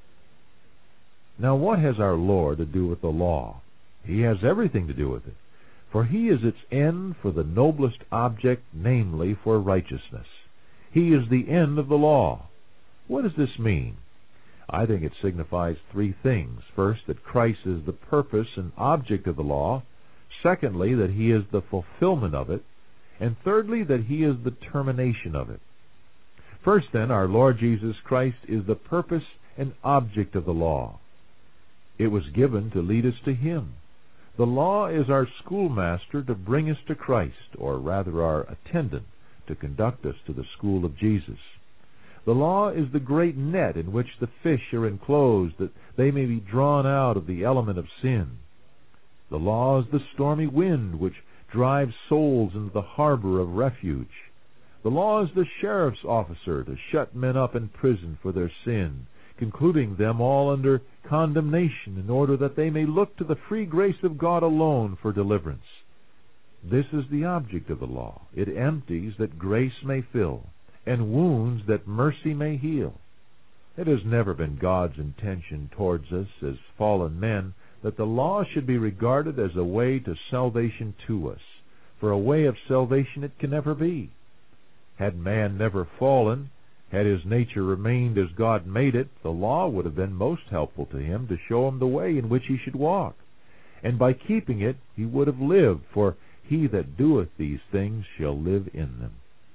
Speaker 18: Now what has our Lord to do with the law? He has everything to do with it, for He is its end for the noblest object, namely for righteousness. He is the end of the law. What does this mean? I think it signifies three things. First, that Christ is the purpose and object of the law. Secondly, that He is the fulfillment of it. And thirdly, that He is the termination of it. First, then, our Lord Jesus Christ is the purpose and object of the law. It was given to lead us to Him. The law is our schoolmaster to bring us to Christ, or rather our attendant to conduct us to the school of Jesus. The law is the great net in which the fish are enclosed, that they may be drawn out of the element of sin. The law is the stormy wind which drives souls into the harbor of refuge. The law is the sheriff's officer to shut men up in prison for their sin, concluding them all under condemnation, in order that they may look to the free grace of God alone for deliverance. This is the object of the law. It empties that grace may fill, and wounds that mercy may heal. It has never been God's intention towards us as fallen men that the law should be regarded as a way to salvation to us, for a way of salvation it can never be. Had man never fallen, had his nature remained as God made it, the law would have been most helpful to him to show him the way in which he should walk. And by keeping it he would have lived, for he that doeth these things shall live in them.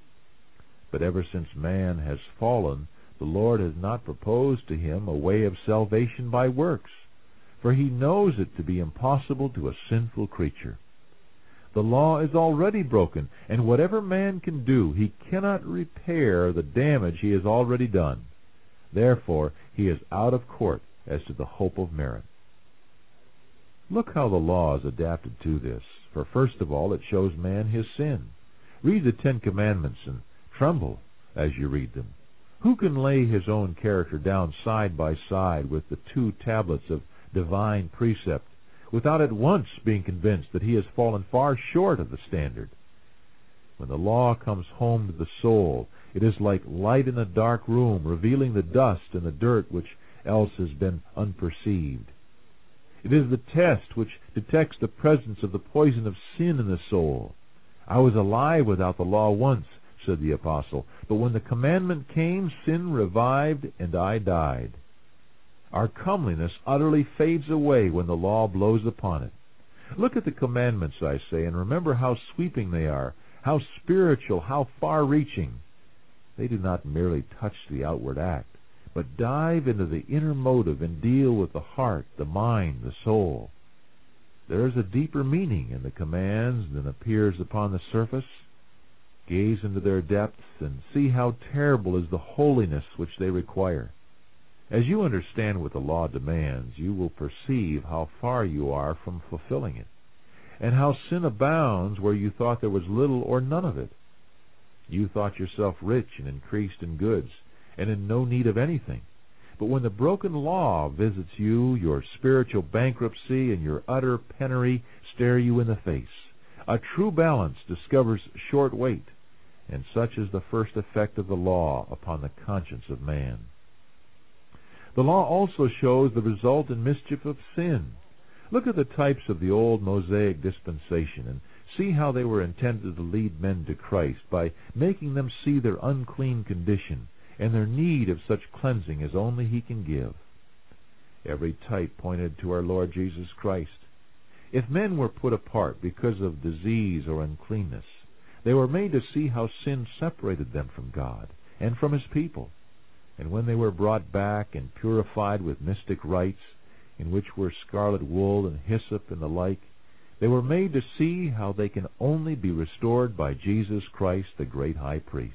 Speaker 18: But ever since man has fallen, the Lord has not proposed to him a way of salvation by works, for He knows it to be impossible to a sinful creature. The law is already broken, and whatever man can do, he cannot repair the damage he has already done. Therefore, he is out of court as to the hope of merit. Look how the law is adapted to this, for first of all it shows man his sin. Read the 10 Commandments and tremble as you read them. Who can lay his own character down side by side with the 2 tablets of divine precept, without at once being convinced that he has fallen far short of the standard? When the law comes home to the soul, it is like light in a dark room, revealing the dust and the dirt which else has been unperceived. It is the test which detects the presence of the poison of sin in the soul. I was alive without the law once, said the apostle, but when the commandment came, sin revived, and I died. Our comeliness utterly fades away when the law blows upon it. Look at the commandments, I say, and remember how sweeping they are, how spiritual, how far-reaching. They do not merely touch the outward act, but dive into the inner motive and deal with the heart, the mind, the soul. There is a deeper meaning in the commands than appears upon the surface. Gaze into their depths and see how terrible is the holiness which they require. As you understand what the law demands, you will perceive how far you are from fulfilling it, and how sin abounds where you thought there was little or none of it. You thought yourself rich and increased in goods, and in no need of anything. But when the broken law visits you, your spiritual bankruptcy and your utter penury stare you in the face. A true balance discovers short weight, and such is the first effect of the law upon the conscience of man. The law also shows the result and mischief of sin. Look at the types of the old Mosaic dispensation and see how they were intended to lead men to Christ by making them see their unclean condition and their need of such cleansing as only He can give. Every type pointed to our Lord Jesus Christ. If men were put apart because of disease or uncleanness, they were made to see how sin separated them from God and from His people. And when they were brought back and purified with mystic rites, in which were scarlet wool and hyssop and the like, they were made to see how they can only be restored by Jesus Christ, the great high priest.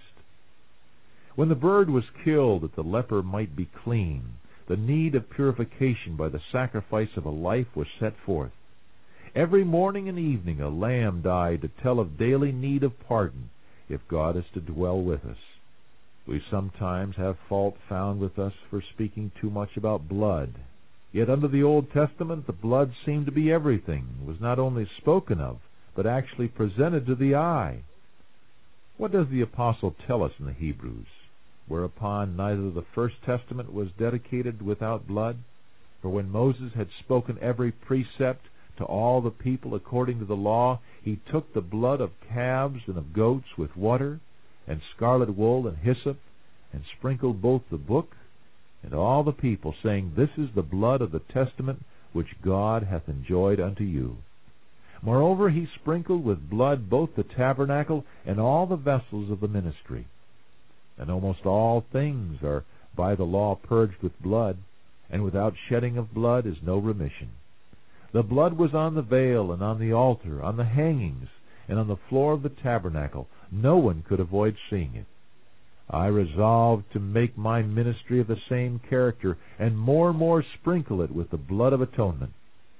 Speaker 18: When the bird was killed that the leper might be clean, the need of purification by the sacrifice of a life was set forth. Every morning and evening a lamb died to tell of daily need of pardon, if God is to dwell with us. We sometimes have fault found with us for speaking too much about blood. Yet under the Old Testament the blood seemed to be everything, was not only spoken of, but actually presented to the eye. What does the apostle tell us in the Hebrews? Whereupon neither the First Testament was dedicated without blood, for when Moses had spoken every precept to all the people according to the law, he took the blood of calves and of goats with water, and scarlet wool and hyssop, and sprinkled both the book and all the people, saying, This is the blood of the testament which God hath enjoined unto you. Moreover, he sprinkled with blood both the tabernacle and all the vessels of the ministry. And almost all things are by the law purged with blood, and without shedding of blood is no remission. The blood was on the veil and on the altar, on the hangings, and on the floor of the tabernacle. No one could avoid seeing it. I resolved to make my ministry of the same character, and more sprinkle it with the blood of atonement.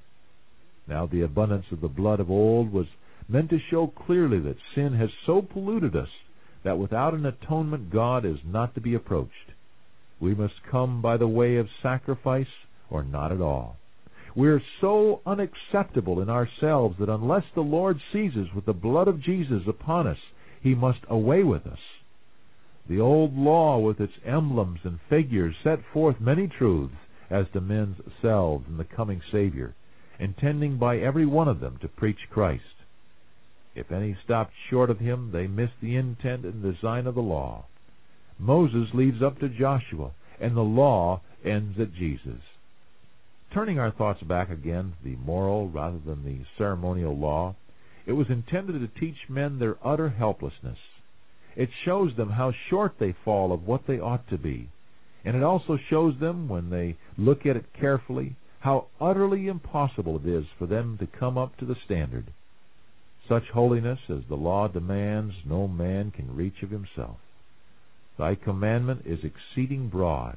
Speaker 18: Now the abundance of the blood of old was meant to show clearly that sin has so polluted us that without an atonement God is not to be approached. We must come by the way of sacrifice or not at all. We are so unacceptable in ourselves that unless the Lord seizes with the blood of Jesus upon us, He must away with us. The old law with its emblems and figures set forth many truths as to men's selves and the coming Savior, intending by every one of them to preach Christ. If any stopped short of Him, they missed the intent and design of the law. Moses leads up to Joshua, and the law ends at Jesus. Turning our thoughts back again to the moral rather than the ceremonial law, it was intended to teach men their utter helplessness. It shows them how short they fall of what they ought to be, and it also shows them, when they look at it carefully, how utterly impossible it is for them to come up to the standard. Such holiness as the law demands no man can reach of himself. Thy commandment is exceeding broad.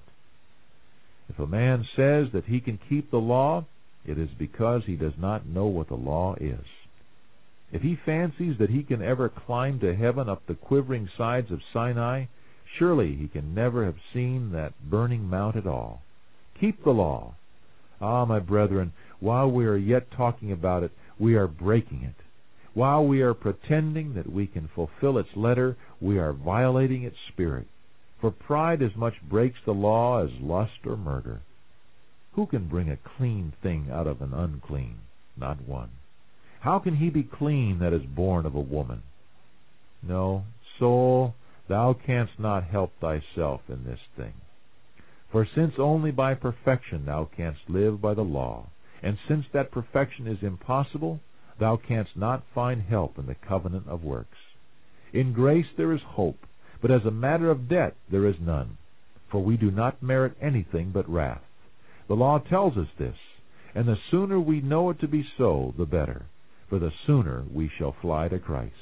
Speaker 18: If a man says that he can keep the law, it is because he does not know what the law is. If he fancies that he can ever climb to heaven up the quivering sides of Sinai, surely he can never have seen that burning mount at all. Keep the law. Ah, my brethren, while we are yet talking about it, we are breaking it. While we are pretending that we can fulfill its letter, we are violating its spirit. For pride as much breaks the law as lust or murder. Who can bring a clean thing out of an unclean? Not one. How can he be clean that is born of a woman? No, soul, thou canst not help thyself in this thing. For since only by perfection thou canst live by the law, and since that perfection is impossible, thou canst not find help in the covenant of works. In grace there is hope, but as a matter of debt there is none. For we do not merit anything but wrath. The law tells us this, and the sooner we know it to be so, the better, for the sooner we shall fly to Christ.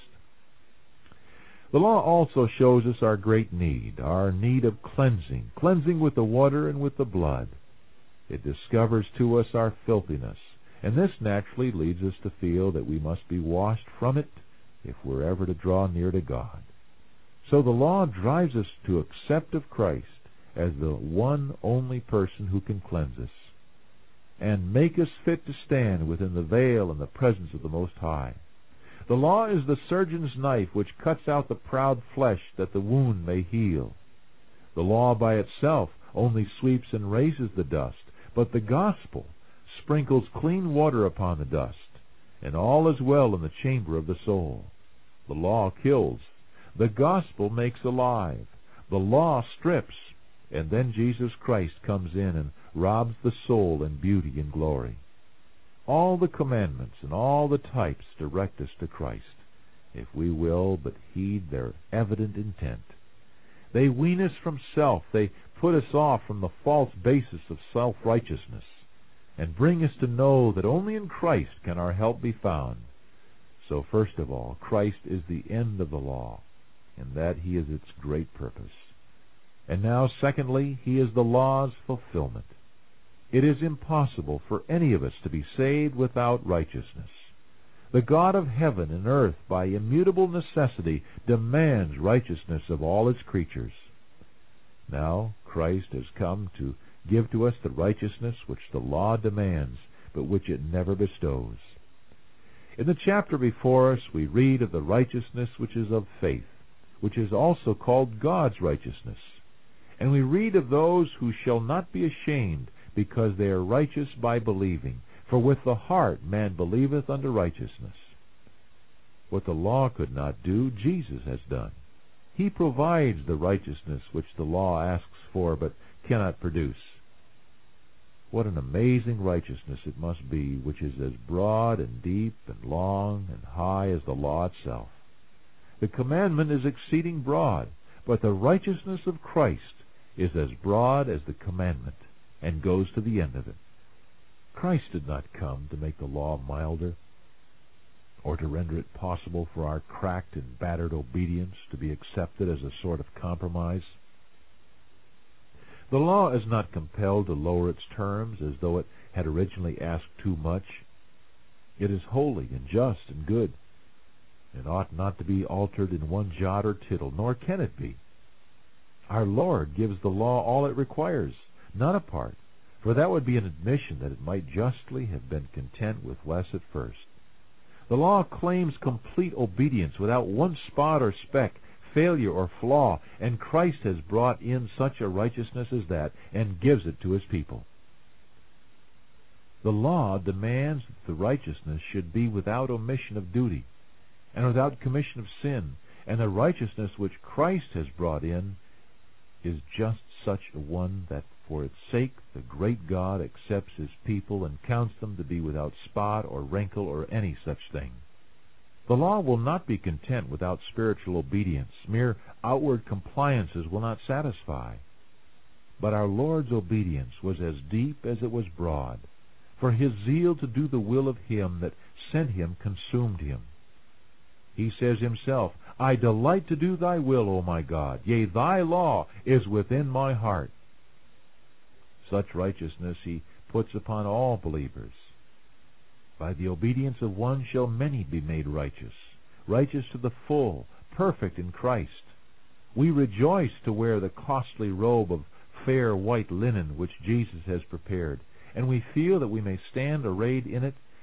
Speaker 18: The law also shows us our great need, our need of cleansing with the water and with the blood. It discovers to us our filthiness, and this naturally leads us to feel that we must be washed from it if we're ever to draw near to God. So the law drives us to accept of Christ as the one only person who can cleanse us and make us fit to stand within the veil and the presence of the Most High. The law is the surgeon's knife which cuts out the proud flesh that the wound may heal. The law by itself only sweeps and raises the dust, but the gospel sprinkles clean water upon the dust, and all is well in the chamber of the soul. The law kills. The gospel makes alive. The law strips, and then Jesus Christ comes in and robs the soul in beauty and glory. All the commandments and all the types direct us to Christ, if we will but heed their evident intent. They wean us from self. They put us off from the false basis of self-righteousness, and bring us to know that only in Christ can our help be found. So first of all, Christ is the end of the law, and that He is its great purpose. And now, secondly, He is the law's fulfillment. It is impossible for any of us to be saved without righteousness. The God of heaven and earth, by immutable necessity, demands righteousness of all His creatures. Now, Christ has come to give to us the righteousness which the law demands, but which it never bestows. In the chapter before us, we read of the righteousness which is of faith, which is also called God's righteousness. And we read of those who shall not be ashamed, because they are righteous by believing. For with the heart man believeth unto righteousness. What the law could not do, Jesus has done. He provides the righteousness which the law asks for, but cannot produce. What an amazing righteousness it must be, which is as broad and deep and long and high as the law itself. The commandment is exceeding broad, but the righteousness of Christ is as broad as the commandment, and goes to the end of it. Christ did not come to make the law milder, or to render it possible for our cracked and battered obedience to be accepted as a sort of compromise. The law is not compelled to lower its terms as though it had originally asked too much. It is holy and just and good, and ought not to be altered in one jot or tittle, nor can it be. Our Lord gives the law all it requires, not a part, for that would be an admission that it might justly have been content with less at first. The law claims complete obedience without one spot or speck, failure or flaw, and Christ has brought in such a righteousness as that and gives it to His people. The law demands that the righteousness should be without omission of duty and without commission of sin, and the righteousness which Christ has brought in is just such a one that for its sake the great God accepts His people and counts them to be without spot or wrinkle or any such thing. The law will not be content without spiritual obedience. Mere outward compliances will not satisfy. But our Lord's obedience was as deep as it was broad, for His zeal to do the will of Him that sent Him consumed Him. He says Himself, I delight to do Thy will, O my God. Yea, Thy law is within my heart. Such righteousness He puts upon all believers. By the obedience of one shall many be made righteous, righteous to the full, perfect in Christ. We rejoice to wear the costly robe of fair white linen which Jesus has prepared, and we feel that we may stand arrayed in it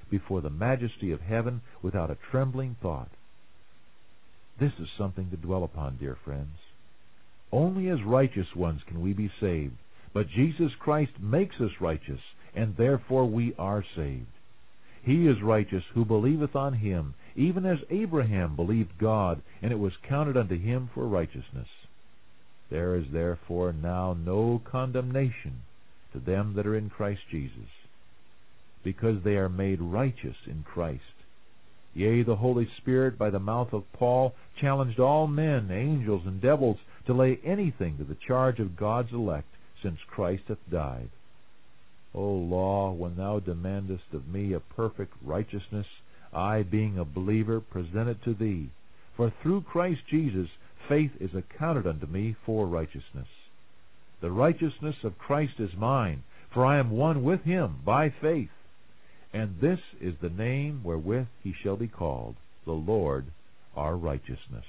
Speaker 18: before the majesty of heaven without a trembling thought. This is something to dwell upon, dear friends. Only as righteous ones can we be saved, but Jesus Christ makes us righteous, and therefore we are saved. He is righteous who believeth on him, even as Abraham believed God, and it was counted unto him for righteousness. There is therefore now no condemnation to them that are in Christ Jesus, because they are made righteous in Christ. Yea, the Holy Spirit by the mouth of Paul challenged all men, angels, and devils to lay anything to the charge of God's elect, since Christ hath died. O law, when thou demandest of me a perfect righteousness, I, being a believer, present it to thee. For through Christ Jesus faith is accounted unto me for righteousness. The righteousness of Christ is mine, for I am one with him by faith. And this is the name wherewith he shall be called, the Lord our righteousness.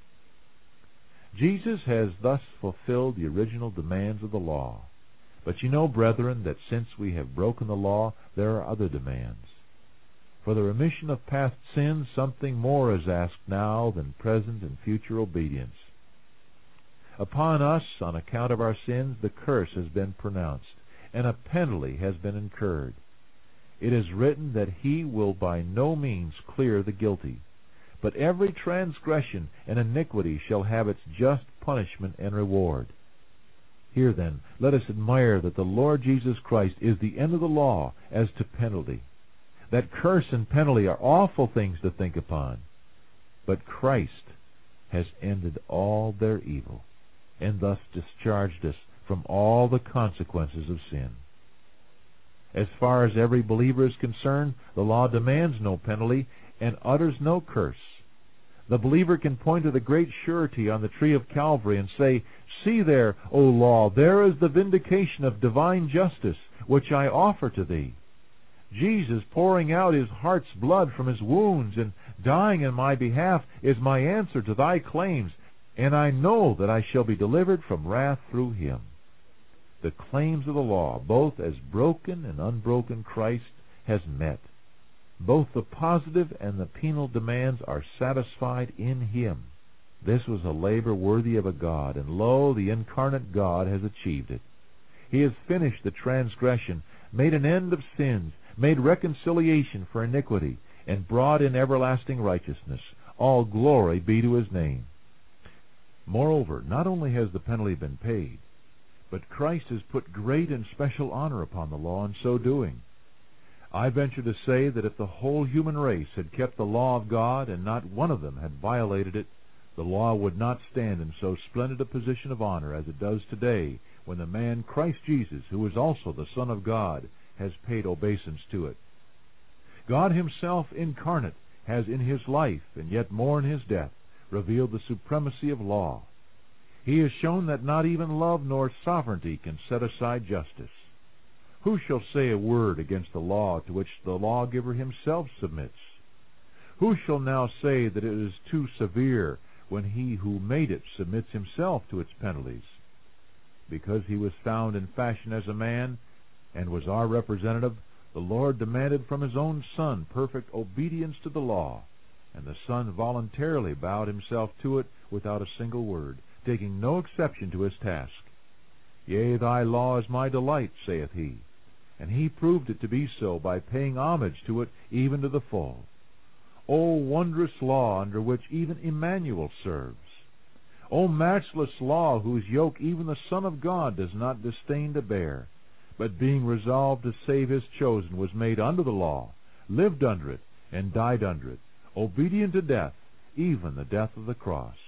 Speaker 18: Jesus has thus fulfilled the original demands of the law. But you know, brethren, that since we have broken the law, there are other demands. For the remission of past sins, something more is asked now than present and future obedience. Upon us, on account of our sins, the curse has been pronounced, and a penalty has been incurred. It is written that he will by no means clear the guilty, but every transgression and iniquity shall have its just punishment and reward. Here then, let us admire that the Lord Jesus Christ is the end of the law as to penalty. That curse and penalty are awful things to think upon, but Christ has ended all their evil, and thus discharged us from all the consequences of sin. As far as every believer is concerned, the law demands no penalty and utters no curse. The believer can point to the great surety on the tree of Calvary and say, "See there, O law, there is the vindication of divine justice, which I offer to thee. Jesus pouring out his heart's blood from his wounds and dying in my behalf is my answer to thy claims, and I know that I shall be delivered from wrath through him." The claims of the law, both as broken and unbroken, Christ has met. Both the positive and the penal demands are satisfied in him. This was a labor worthy of a God, and lo, the incarnate God has achieved it. He has finished the transgression, made an end of sins, made reconciliation for iniquity, and brought in everlasting righteousness. All glory be to his name. Moreover, not only has the penalty been paid, but Christ has put great and special honor upon the law in so doing. I venture to say that if the whole human race had kept the law of God and not one of them had violated it, the law would not stand in so splendid a position of honor as it does today, when the man Christ Jesus, who is also the Son of God, has paid obeisance to it. God himself incarnate has in his life, and yet more in his death, revealed the supremacy of law. He has shown that not even love nor sovereignty can set aside justice. Who shall say a word against the law to which the lawgiver himself submits? Who shall now say that it is too severe when he who made it submits himself to its penalties? Because he was found in fashion as a man and was our representative, the Lord demanded from his own Son perfect obedience to the law, and the Son voluntarily bowed himself to it without a single word, taking no exception to his task. "Yea, thy law is my delight," saith he. And he proved it to be so by paying homage to it even to the full. O wondrous law under which even Emmanuel serves! O matchless law whose yoke even the Son of God does not disdain to bear, but being resolved to save his chosen was made under the law, lived under it, and died under it, obedient to death, even the death of the cross.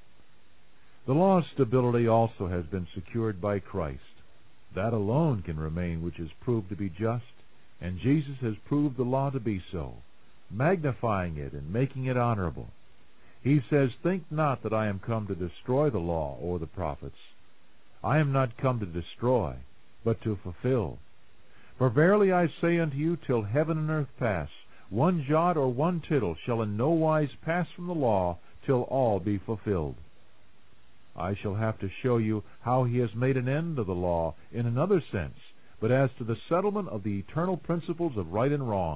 Speaker 18: The law's stability also has been secured by Christ. That alone can remain which is proved to be just, and Jesus has proved the law to be so, magnifying it and making it honorable. He says, "Think not that I am come to destroy the law or the prophets. I am not come to destroy, but to fulfill. For verily I say unto you, till heaven and earth pass, one jot or one tittle shall in no wise pass from the law till all be fulfilled." I shall have to show you how he has made an end of the law in another sense, but as to the settlement of the eternal principles of right and wrong,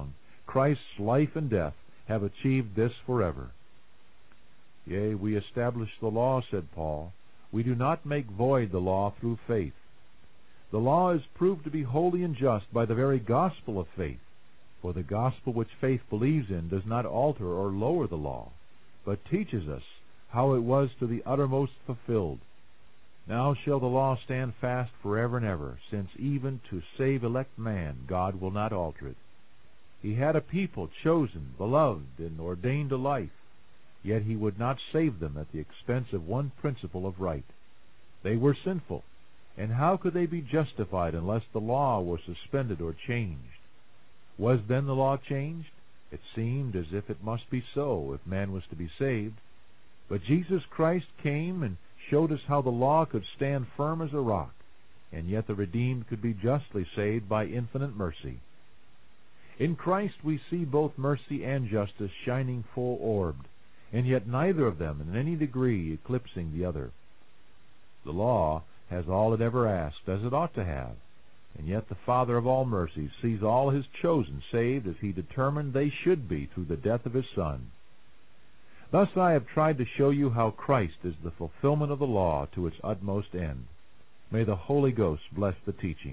Speaker 18: Christ's life and death have achieved this forever. Yea, we establish the law, said Paul. We do not make void the law through faith. The law is proved to be holy and just by the very gospel of faith. For the gospel which faith believes in does not alter or lower the law, but teaches us how it was to the uttermost fulfilled. Now shall the law stand fast forever and ever, since even to save elect man God will not alter it. He had a people chosen, beloved, and ordained to life, yet he would not save them at the expense of one principle of right. They were sinful, and how could they be justified unless the law were suspended or changed? Was then the law changed? It seemed as if it must be so if man was to be saved. But Jesus Christ came and showed us how the law could stand firm as a rock, and yet the redeemed could be justly saved by infinite mercy. In Christ we see both mercy and justice shining full-orbed, and yet neither of them in any degree eclipsing the other. The law has all it ever asked, as it ought to have, and yet the Father of all mercies sees all His chosen saved as He determined they should be through the death of His Son. Thus I have tried to show you how Christ is the fulfillment of the law to its utmost end. May the Holy Ghost bless the teaching.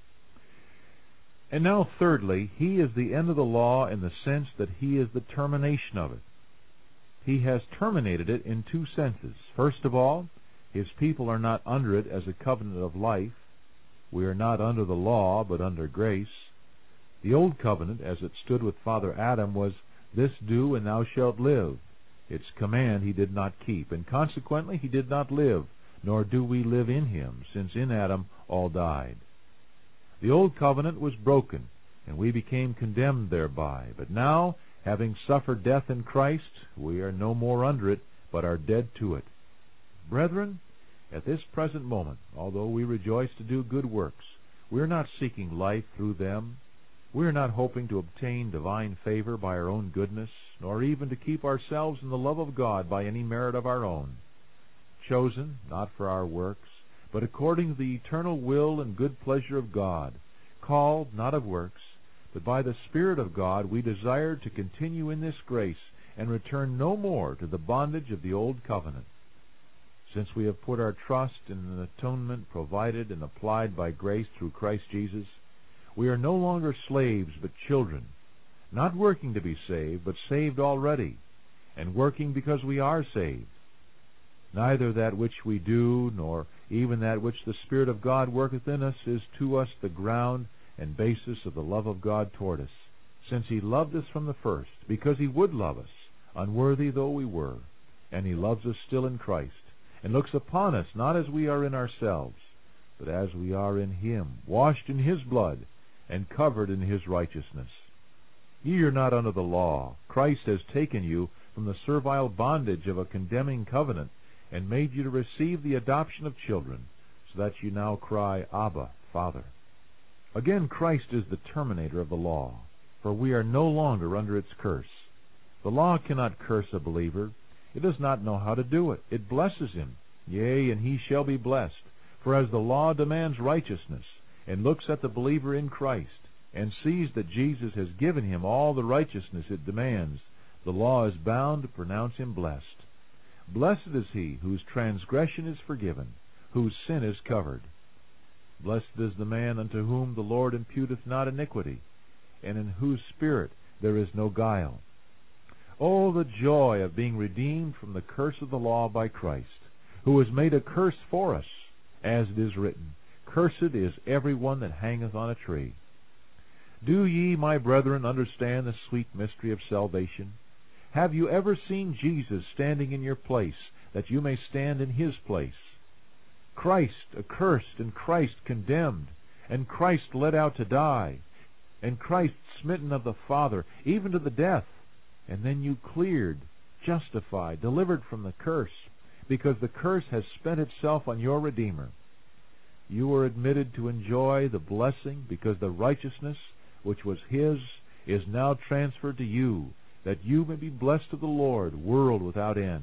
Speaker 18: And now, thirdly, He is the end of the law in the sense that He is the termination of it. He has terminated it in two senses. First of all, His people are not under it as a covenant of life. We are not under the law, but under grace. The old covenant, as it stood with Father Adam, was, "This do, and thou shalt live." Its command He did not keep, and consequently He did not live, nor do we live in Him, since in Adam all died. The old covenant was broken, and we became condemned thereby. But now, having suffered death in Christ, we are no more under it, but are dead to it. Brethren, at this present moment, although we rejoice to do good works, we are not seeking life through them. We are not hoping to obtain divine favor by our own goodness, nor even to keep ourselves in the love of God by any merit of our own. Chosen, not for our works, but according to the eternal will and good pleasure of God, called not of works, but by the Spirit of God, we desire to continue in this grace and return no more to the bondage of the old covenant. Since we have put our trust in an atonement provided and applied by grace through Christ Jesus, we are no longer slaves but children, not working to be saved, but saved already, and working because we are saved. Neither that which we do, nor even that which the Spirit of God worketh in us, is to us the ground and basis of the love of God toward us, since He loved us from the first, because He would love us, unworthy though we were, and He loves us still in Christ, and looks upon us not as we are in ourselves, but as we are in Him, washed in His blood, and covered in His righteousness. Ye are not under the law. Christ has taken you from the servile bondage of a condemning covenant, and made you to receive the adoption of children, so that you now cry, Abba, Father. Again, Christ is the terminator of the law, for we are no longer under its curse. The law cannot curse a believer. It does not know how to do it. It blesses him, yea, and he shall be blessed. For as the law demands righteousness, and looks at the believer in Christ, and sees that Jesus has given him all the righteousness it demands, the law is bound to pronounce him blessed. Blessed is he whose transgression is forgiven, whose sin is covered. Blessed is the man unto whom the Lord imputeth not iniquity, and in whose spirit there is no guile. Oh, the joy of being redeemed from the curse of the law by Christ, who was made a curse for us, as it is written, Cursed is every one that hangeth on a tree. Do ye, my brethren, understand the sweet mystery of salvation? Have you ever seen Jesus standing in your place, that you may stand in His place? Christ accursed, and Christ condemned, and Christ led out to die, and Christ smitten of the Father, even to the death, and then you cleared, justified, delivered from the curse, because the curse has spent itself on your Redeemer. You are admitted to enjoy the blessing, because the righteousness which was His is now transferred to you, that you may be blessed of the Lord, world without end.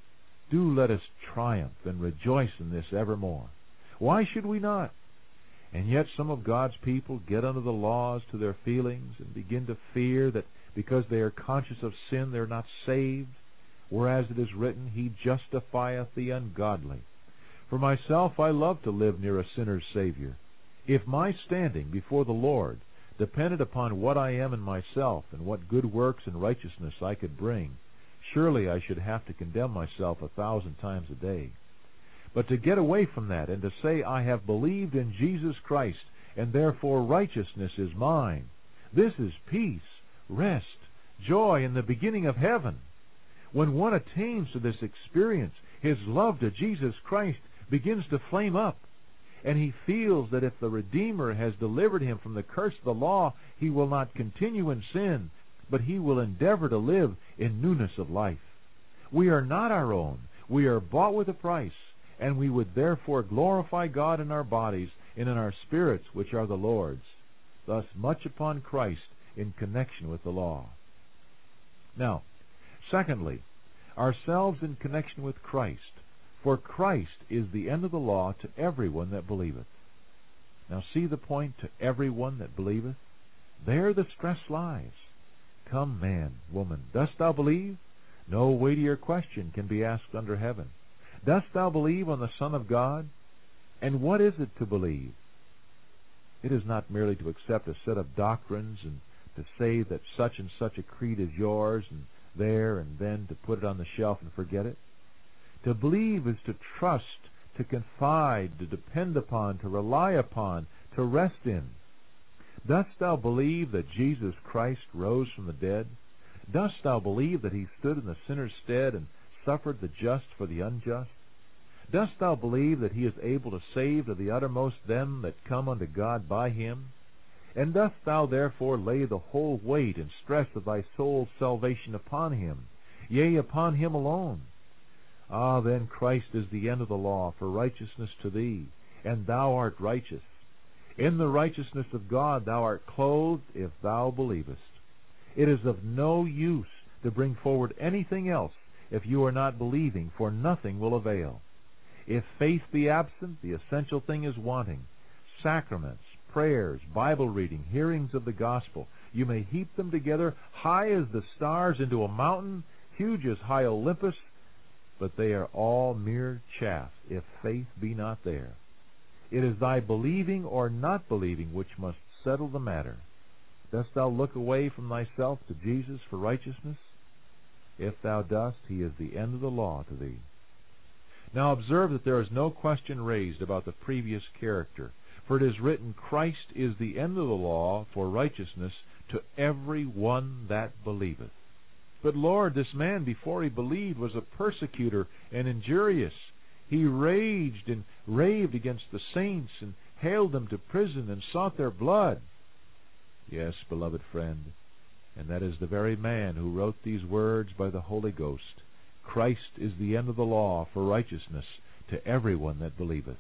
Speaker 18: Do let us triumph and rejoice in this evermore. Why should we not? And yet some of God's people get under the laws to their feelings and begin to fear that because they are conscious of sin they're not saved, whereas it is written, He justifieth the ungodly. For myself, I love to live near a sinner's Savior. If my standing before the Lord depended upon what I am in myself and what good works and righteousness I could bring, surely I should have to condemn myself 1,000 times a day. But to get away from that and to say, I have believed in Jesus Christ, and therefore righteousness is mine, this is peace, rest, joy, and the beginning of heaven. When one attains to this experience, his love to Jesus Christ begins to flame up, and he feels that if the Redeemer has delivered him from the curse of the law, he will not continue in sin, but he will endeavor to live in newness of life. We are not our own. We are bought with a price, and we would therefore glorify God in our bodies and in our spirits, which are the Lord's. Thus much upon Christ in connection with the law. Now, secondly, ourselves in connection with Christ. For Christ is the end of the law to everyone that believeth. Now see the point, to everyone that believeth? There the stress lies. Come, man, woman, dost thou believe? No weightier question can be asked under heaven. Dost thou believe on the Son of God? And what is it to believe? It is not merely to accept a set of doctrines and to say that such and such a creed is yours and there and then to put it on the shelf and forget it. To believe is to trust, to confide, to depend upon, to rely upon, to rest in. Dost thou believe that Jesus Christ rose from the dead? Dost thou believe that He stood in the sinner's stead and suffered the just for the unjust? Dost thou believe that He is able to save to the uttermost them that come unto God by Him? And dost thou therefore lay the whole weight and stress of thy soul's salvation upon Him, yea, upon Him alone? Ah, then Christ is the end of the law for righteousness to thee, and thou art righteous. In the righteousness of God thou art clothed if thou believest. It is of no use to bring forward anything else if you are not believing, for nothing will avail. If faith be absent, the essential thing is wanting. Sacraments, prayers, Bible reading, hearings of the gospel, you may heap them together high as the stars into a mountain, huge as high Olympus, but they are all mere chaff if faith be not there. It is thy believing or not believing which must settle the matter. Dost thou look away from thyself to Jesus for righteousness? If thou dost, He is the end of the law to thee. Now observe that there is no question raised about the previous character, for it is written, Christ is the end of the law for righteousness to every one that believeth. But Lord, this man before he believed was a persecutor and injurious. He raged and raved against the saints and haled them to prison and sought their blood. Yes, beloved friend, and that is the very man who wrote these words by the Holy Ghost. Christ is the end of the law for righteousness to everyone that believeth.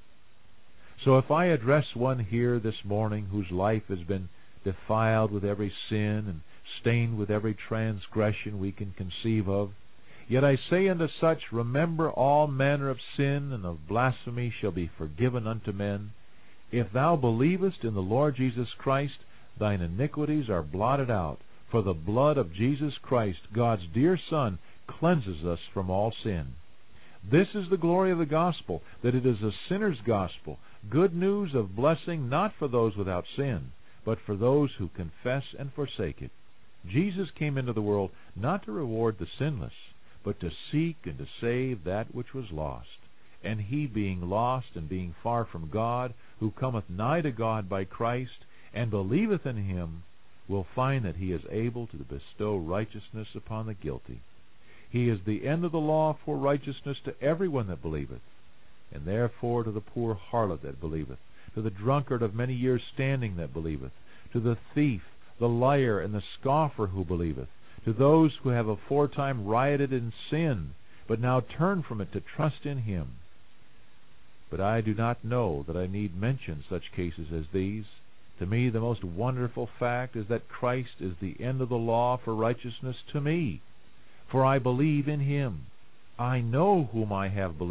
Speaker 18: So if I address one here this morning whose life has been defiled with every sin and stained with every transgression we can conceive of, yet I say unto such, remember all manner of sin and of blasphemy shall be forgiven unto men. If thou believest in the Lord Jesus Christ, thine iniquities are blotted out, for the blood of Jesus Christ, God's dear Son, cleanses us from all sin. This is the glory of the gospel, that it is a sinner's gospel, good news of blessing not for those without sin, but for those who confess and forsake it. Jesus came into the world not to reward the sinless, but to seek and to save that which was lost. And he, being lost and being far from God, who cometh nigh to God by Christ, and believeth in Him, will find that he is able to bestow righteousness upon the guilty. He is the end of the law for righteousness to everyone that believeth, and therefore to the poor harlot that believeth, to the drunkard of many years' standing that believeth, to the thief, the liar, and the scoffer who believeth, to those who have aforetime rioted in sin, but now turn from it to trust in Him. But I do not know that I need mention such cases as these. To me, the most wonderful fact is that Christ is the end of the law for righteousness to me. For I believe in Him. I know whom I have believed,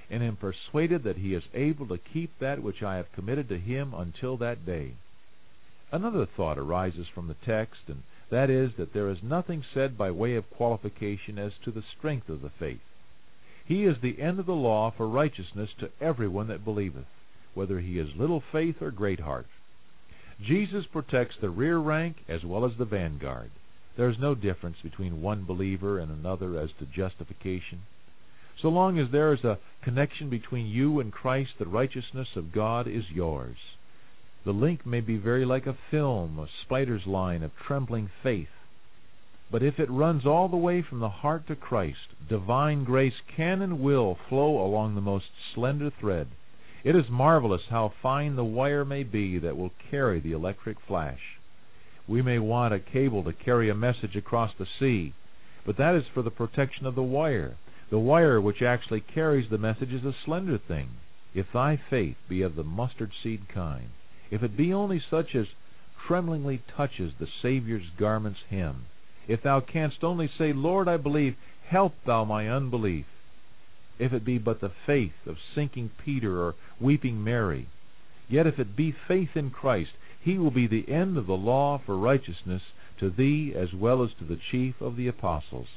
Speaker 18: and am persuaded that he is able to keep that which I have committed to him until that day. Another thought arises from the text, and that is that there is nothing said by way of qualification as to the strength of the faith. He is the end of the law for righteousness to everyone that believeth, whether he is little faith or great heart. Jesus protects the rear rank as well as the vanguard. There is no difference between one believer and another as to justification. So long as there is a connection between you and Christ, the righteousness of God is yours. The link may be very like a film, a spider's line of trembling faith. But if it runs all the way from the heart to Christ, divine grace can and will flow along the most slender thread. It is marvelous how fine the wire may be that will carry the electric flash. We may want a cable to carry a message across the sea, but that is for the protection of the wire. The wire which actually carries the message is a slender thing. If thy faith be of the mustard seed kind, if it be only such as tremblingly touches the Saviour's garment's hem, if thou canst only say, Lord, I believe, help thou my unbelief, if it be but the faith of sinking Peter or weeping Mary, yet if it be faith in Christ, he will be the end of the law for righteousness to thee as well as to the chief of the apostles.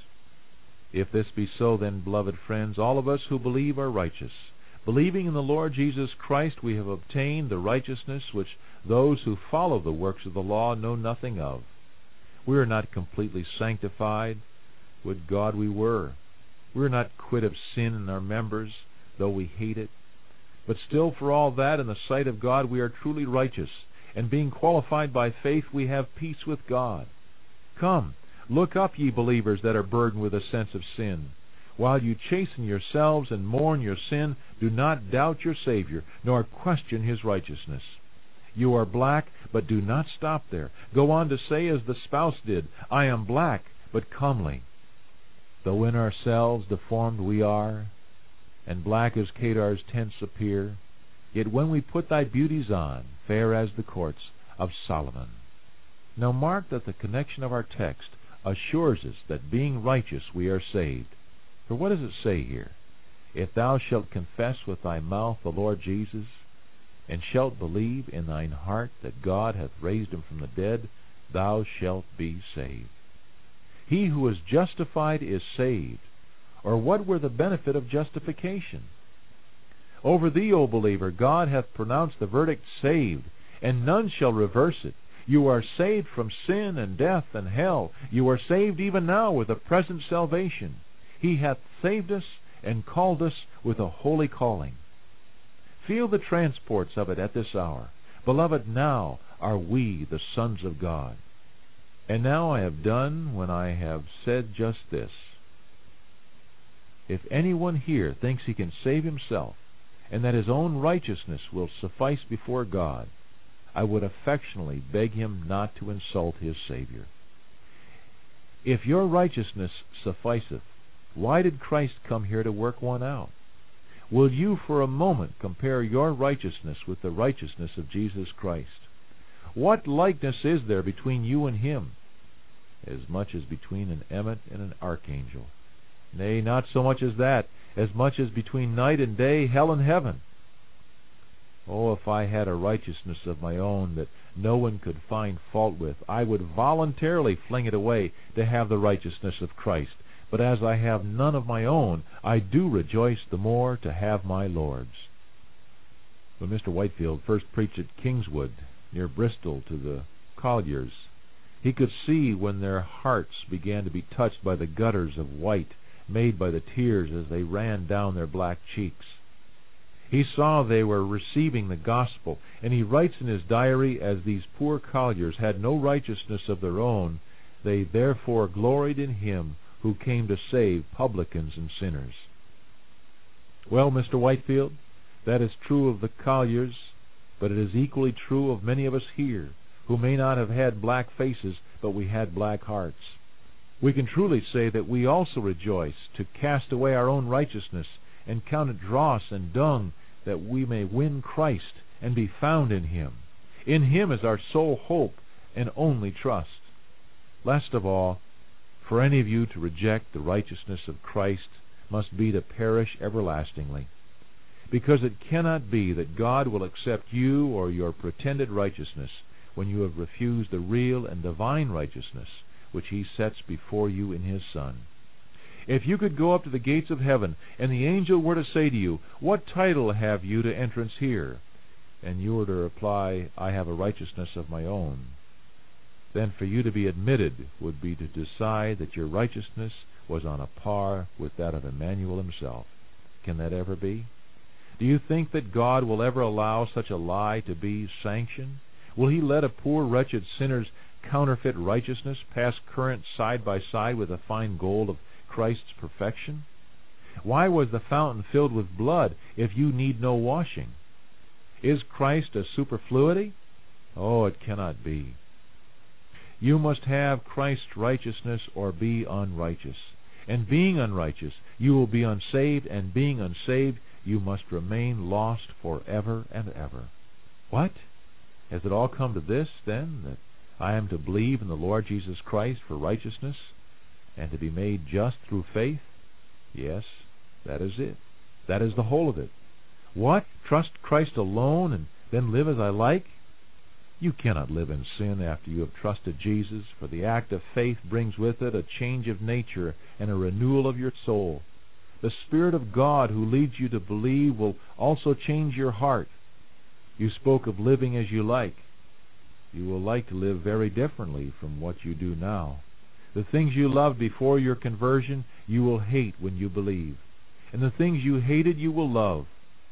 Speaker 18: If this be so, then, beloved friends, all of us who believe are righteous. Believing in the Lord Jesus Christ, we have obtained the righteousness which those who follow the works of the law know nothing of. We are not completely sanctified. Would God we were. We are not quit of sin in our members, though we hate it. But still, for all that, in the sight of God, we are truly righteous, and being qualified by faith, we have peace with God. Come, look up, ye believers that are burdened with a sense of sin. While you chasten yourselves and mourn your sin, do not doubt your Savior, nor question his righteousness. You are black, but do not stop there. Go on to say as the spouse did, I am black, but comely. Though in ourselves deformed we are, and black as Kedar's tents appear, yet when we put thy beauties on, fair as the courts of Solomon. Now mark that the connection of our text assures us that being righteous we are saved. For what does it say here? If thou shalt confess with thy mouth the Lord Jesus, and shalt believe in thine heart that God hath raised him from the dead, thou shalt be saved. He who is justified is saved. Or what were the benefit of justification? Over thee, O believer, God hath pronounced the verdict saved, and none shall reverse it. You are saved from sin and death and hell. You are saved even now with a present salvation. He hath saved us and called us with a holy calling. Feel the transports of it at this hour. Beloved, now are we the sons of God. And now I have done when I have said just this. If anyone here thinks he can save himself, and that his own righteousness will suffice before God, I would affectionately beg him not to insult his Savior. If your righteousness sufficeth, why did Christ come here to work one out? Will you for a moment compare your righteousness with the righteousness of Jesus Christ? What likeness is there between you and him? As much as between an emmet and an archangel. Nay, not so much as that, as much as between night and day, hell and heaven. Oh, if I had a righteousness of my own that no one could find fault with, I would voluntarily fling it away to have the righteousness of Christ. But as I have none of my own, I do rejoice the more to have my Lord's. When Mr. Whitefield first preached at Kingswood, near Bristol, to the Colliers, he could see when their hearts began to be touched by the gutters of white made by the tears as they ran down their black cheeks. He saw they were receiving the gospel, and he writes in his diary, as these poor Colliers had no righteousness of their own, they therefore gloried in him who came to save publicans and sinners. Well, Mr. Whitefield, that is true of the Colliers, but it is equally true of many of us here, who may not have had black faces, but we had black hearts. We can truly say that we also rejoice to cast away our own righteousness and count it dross and dung, that we may win Christ and be found in him. In him is our sole hope and only trust. Last of all, for any of you to reject the righteousness of Christ must be to perish everlastingly. because it cannot be that God will accept you or your pretended righteousness when you have refused the real and divine righteousness which He sets before you in His Son. If you could go up to the gates of heaven, and the angel were to say to you, "What title have you to entrance here?" and you were to reply, "I have a righteousness of my own," then for you to be admitted would be to decide that your righteousness was on a par with that of Emmanuel Himself. Can that ever be? Do you think that God will ever allow such a lie to be sanctioned? Will He let a poor wretched sinner's counterfeit righteousness pass current side by side with the fine gold of Christ's perfection? Why was the fountain filled with blood if you need no washing? Is Christ a superfluity? Oh, it cannot be. You must have Christ's righteousness or be unrighteous. And being unrighteous, you will be unsaved, and being unsaved, you must remain lost forever and ever. What? Has it all come to this, then, that I am to believe in the Lord Jesus Christ for righteousness, and to be made just through faith? Yes, that is it. That is the whole of it. What? Trust Christ alone and then live as I like? You cannot live in sin after you have trusted Jesus, for the act of faith brings with it a change of nature and a renewal of your soul. The Spirit of God who leads you to believe will also change your heart. You spoke of living as you like. You will like to live very differently from what you do now. The things you loved before your conversion, you will hate when you believe. And the things you hated, you will love.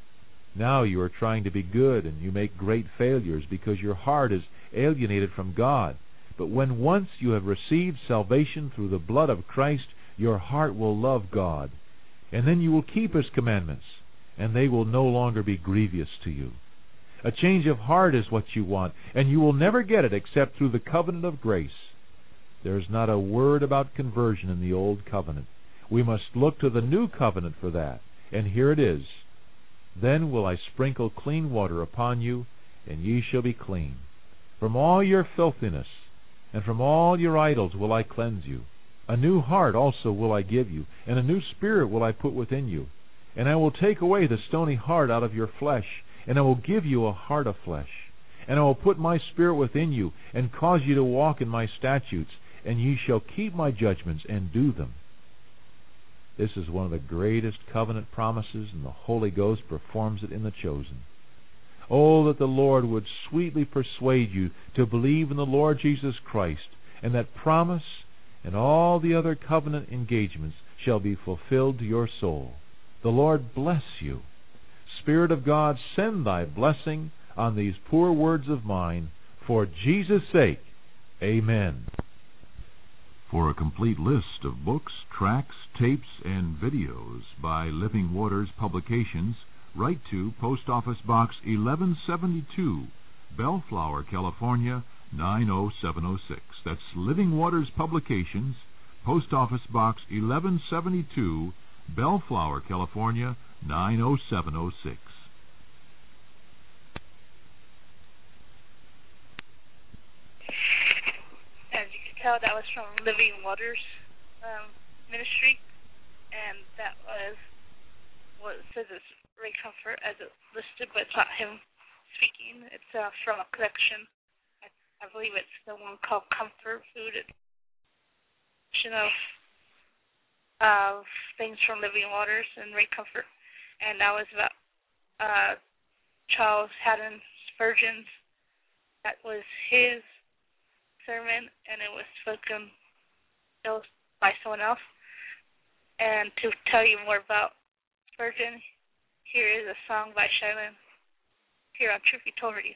Speaker 18: Now you are trying to be good, and you make great failures because your heart is alienated from God. But when once you have received salvation through the blood of Christ, your heart will love God. And then you will keep His commandments, and they will no longer be grievous to you. A change of heart is what you want, and you will never get it except through the covenant of grace. There is not a word about conversion in the old covenant. We must look to the new covenant for that, and here it is. Then will I sprinkle clean water upon you, and ye shall be clean. From all your filthiness, and from all your idols will I cleanse you. A new heart also will I give you, and a new spirit will I put within you. And I will take away the stony heart out of your flesh, and I will give you a heart of flesh. And I will put my spirit within you, and cause you to walk in my statutes, and ye shall keep my judgments and do them. This is one of the greatest covenant promises, and the Holy Ghost performs it in the chosen. Oh, that the Lord would sweetly persuade you to believe in the Lord Jesus Christ, and that promise and all the other covenant engagements shall be fulfilled to your soul. The Lord bless you. Spirit of God, send thy blessing on these poor words of mine, for Jesus' sake. Amen. For a complete list of books, tracts, tapes, and videos by Living Waters Publications, write to Post Office Box 1172, Bellflower, California, 90706. That's Living Waters Publications, Post Office Box 1172, Bellflower, California, 90706.
Speaker 3: That was from Living Waters Ministry, and that was what it says is Ray Comfort as it listed, but it's not him speaking. It's from a collection. I believe it's the one called Comfort Food. It's of things from Living Waters and Ray Comfort, and that was about Charles Haddon Spurgeon. That was his sermon, and it was spoken by someone else. And to tell you more about Spurgeon, here is a song by Shylin here on Truth Be Told Radio.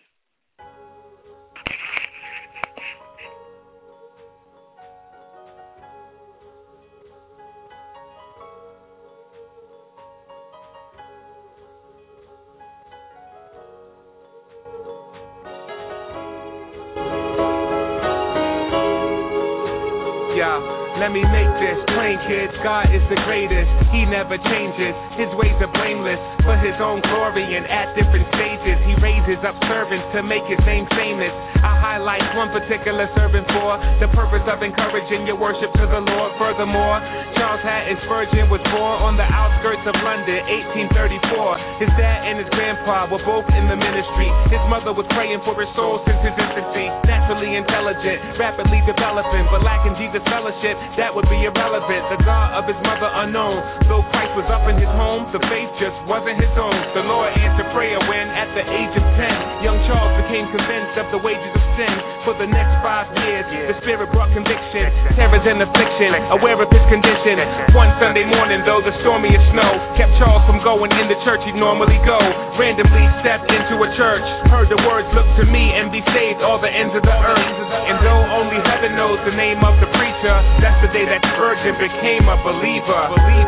Speaker 16: Yeah.
Speaker 19: Let me make this plain, kids. God is the greatest. He never changes. His ways are blameless for his own glory, and at different stages he raises up servants to make his name famous. I highlight one particular servant for the purpose of encouraging your worship to the Lord. Furthermore, Charles Haddon Spurgeon was born on the outskirts of London, 1834. His dad and his grandpa were both in the ministry. His mother was praying for his soul since his infancy. Naturally intelligent, rapidly developing, but lacking Jesus' fellowship, that would be irrelevant. The God of his mother unknown. Though Christ was up in his home, the faith just wasn't his own. The Lord answered prayer when, at the age of 10, young Charles became convinced of the wages of sin. For the next 5 years, the Spirit brought conviction, terrors and affliction, aware of his condition. One Sunday morning, though the stormiest snow kept Charles from going in the church he'd normally go, randomly stepped into a church, heard the words, "Look to me and be saved, all the ends of the earth." And though only heaven knows the name of the preacher, that's the day that Spurgeon became a believer.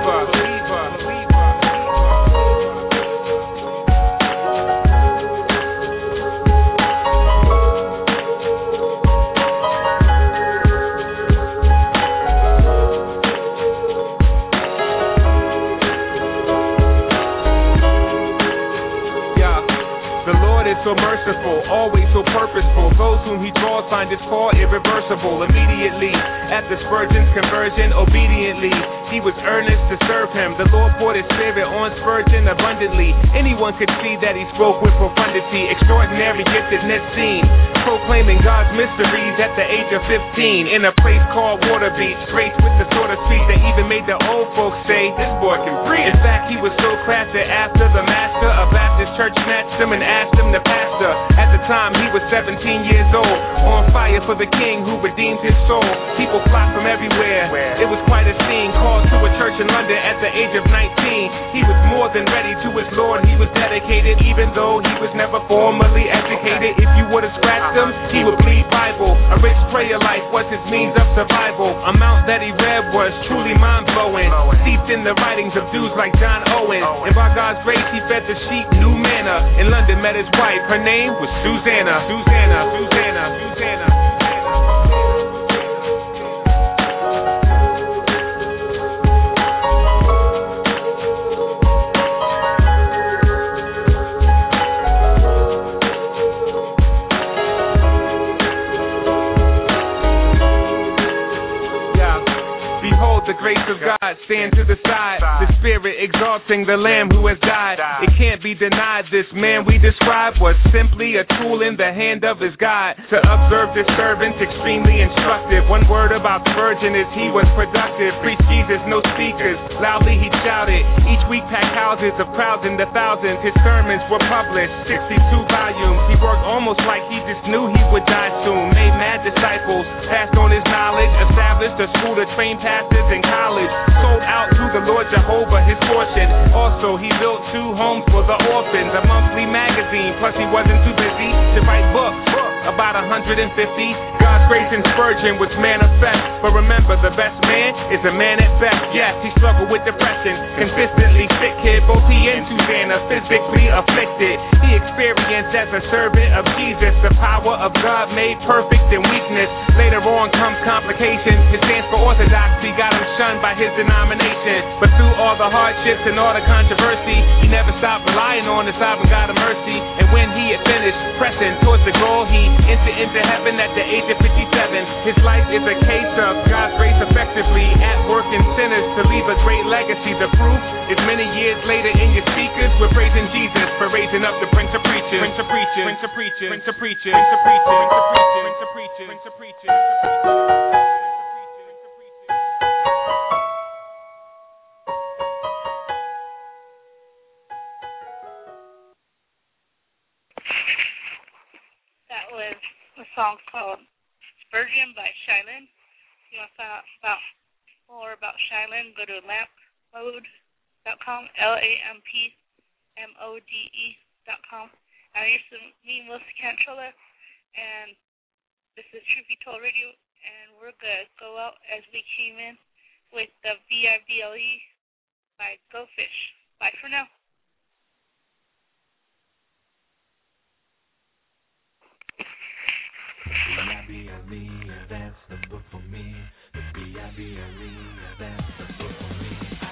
Speaker 19: So merciful, always so purposeful. Those whom he draws find his call irreversible. Immediately after Spurgeon's conversion, obediently he was earnest to serve him. The Lord poured his Spirit on Spurgeon abundantly. Anyone could see that he spoke with profundity, extraordinary giftedness seen, proclaiming God's mysteries at the age of 15 in a place called Waterbeach, graced with the sort of speech that even made the old folks say, "This boy can preach." In fact, he was so classed that after the master of Baptist church snatched him and asked him to pastor. At the time he was 17 years old, on fire for the King who redeemed his soul. People flocked from everywhere. It was quite a scene. Called to a church in London at the age of 19. He was more than ready to his Lord. He was dedicated, even though he was never formally educated. If you would've scratched him, he would bleed Bible. A rich prayer life was his means of survival. Amount that he read was truly mind-blowing, steeped in the writings of dudes like John Owen. And by God's grace, he fed the sheep new manna. In London, met his wife. Her name was Susanna. The grace of God stand to the side, the Spirit exalting the Lamb who has died. It can't be denied this man we describe was simply a tool in the hand of his God. To observe this servant, extremely instructive. One word about Spurgeon is he was productive. Preached Jesus, no speakers, loudly he shouted. Each week packed houses of crowds in the thousands. His sermons were published, 62 volumes. He worked almost like he just knew he would die soon. Made mad disciples, passed on his knowledge, established a school to train pastors in college, sold out to the Lord Jehovah his portion. Also he built 2 homes for the orphans, a monthly magazine, plus he wasn't too busy to write books, about 150. God's grace in Spurgeon was manifest, but remember the best man is a man at best. Yes, he struggled with depression, consistently sick kid, both he and Susanna physically afflicted. He experienced as a servant of Jesus the power of God made perfect in weakness. Later on comes complications. His stance for orthodoxy got him shunned by his denomination, but through all the hardships and all the controversy, he never stopped relying on the sovereign God of mercy. And when he had finished pressing towards the goal, he entered into heaven at the age of 57. His life is a case of God's grace effectively at work in sinners to leave a great legacy. The proof is many years later in your speakers. We're praising Jesus for raising up the Prince of Preachers. Prince of Preachers. Prince of Preachers. Prince of Preachers. Prince of Preachers. Prince of Preachers. Prince of Preachers. Prince of Preachers.
Speaker 3: That was a song called Spurgeon by Shylin. If you want to find out more about Shylin, go to lampmode.com, lampmode.com. I'm here to me, Melissa Cantroller, and this is Truth Be Told Radio, and we're going to go out as we came in with the VIVLE by Go Fish. Bye for now.
Speaker 2: VIVLE, that's the book for me. The B-I-B-L-E, that's the book for me.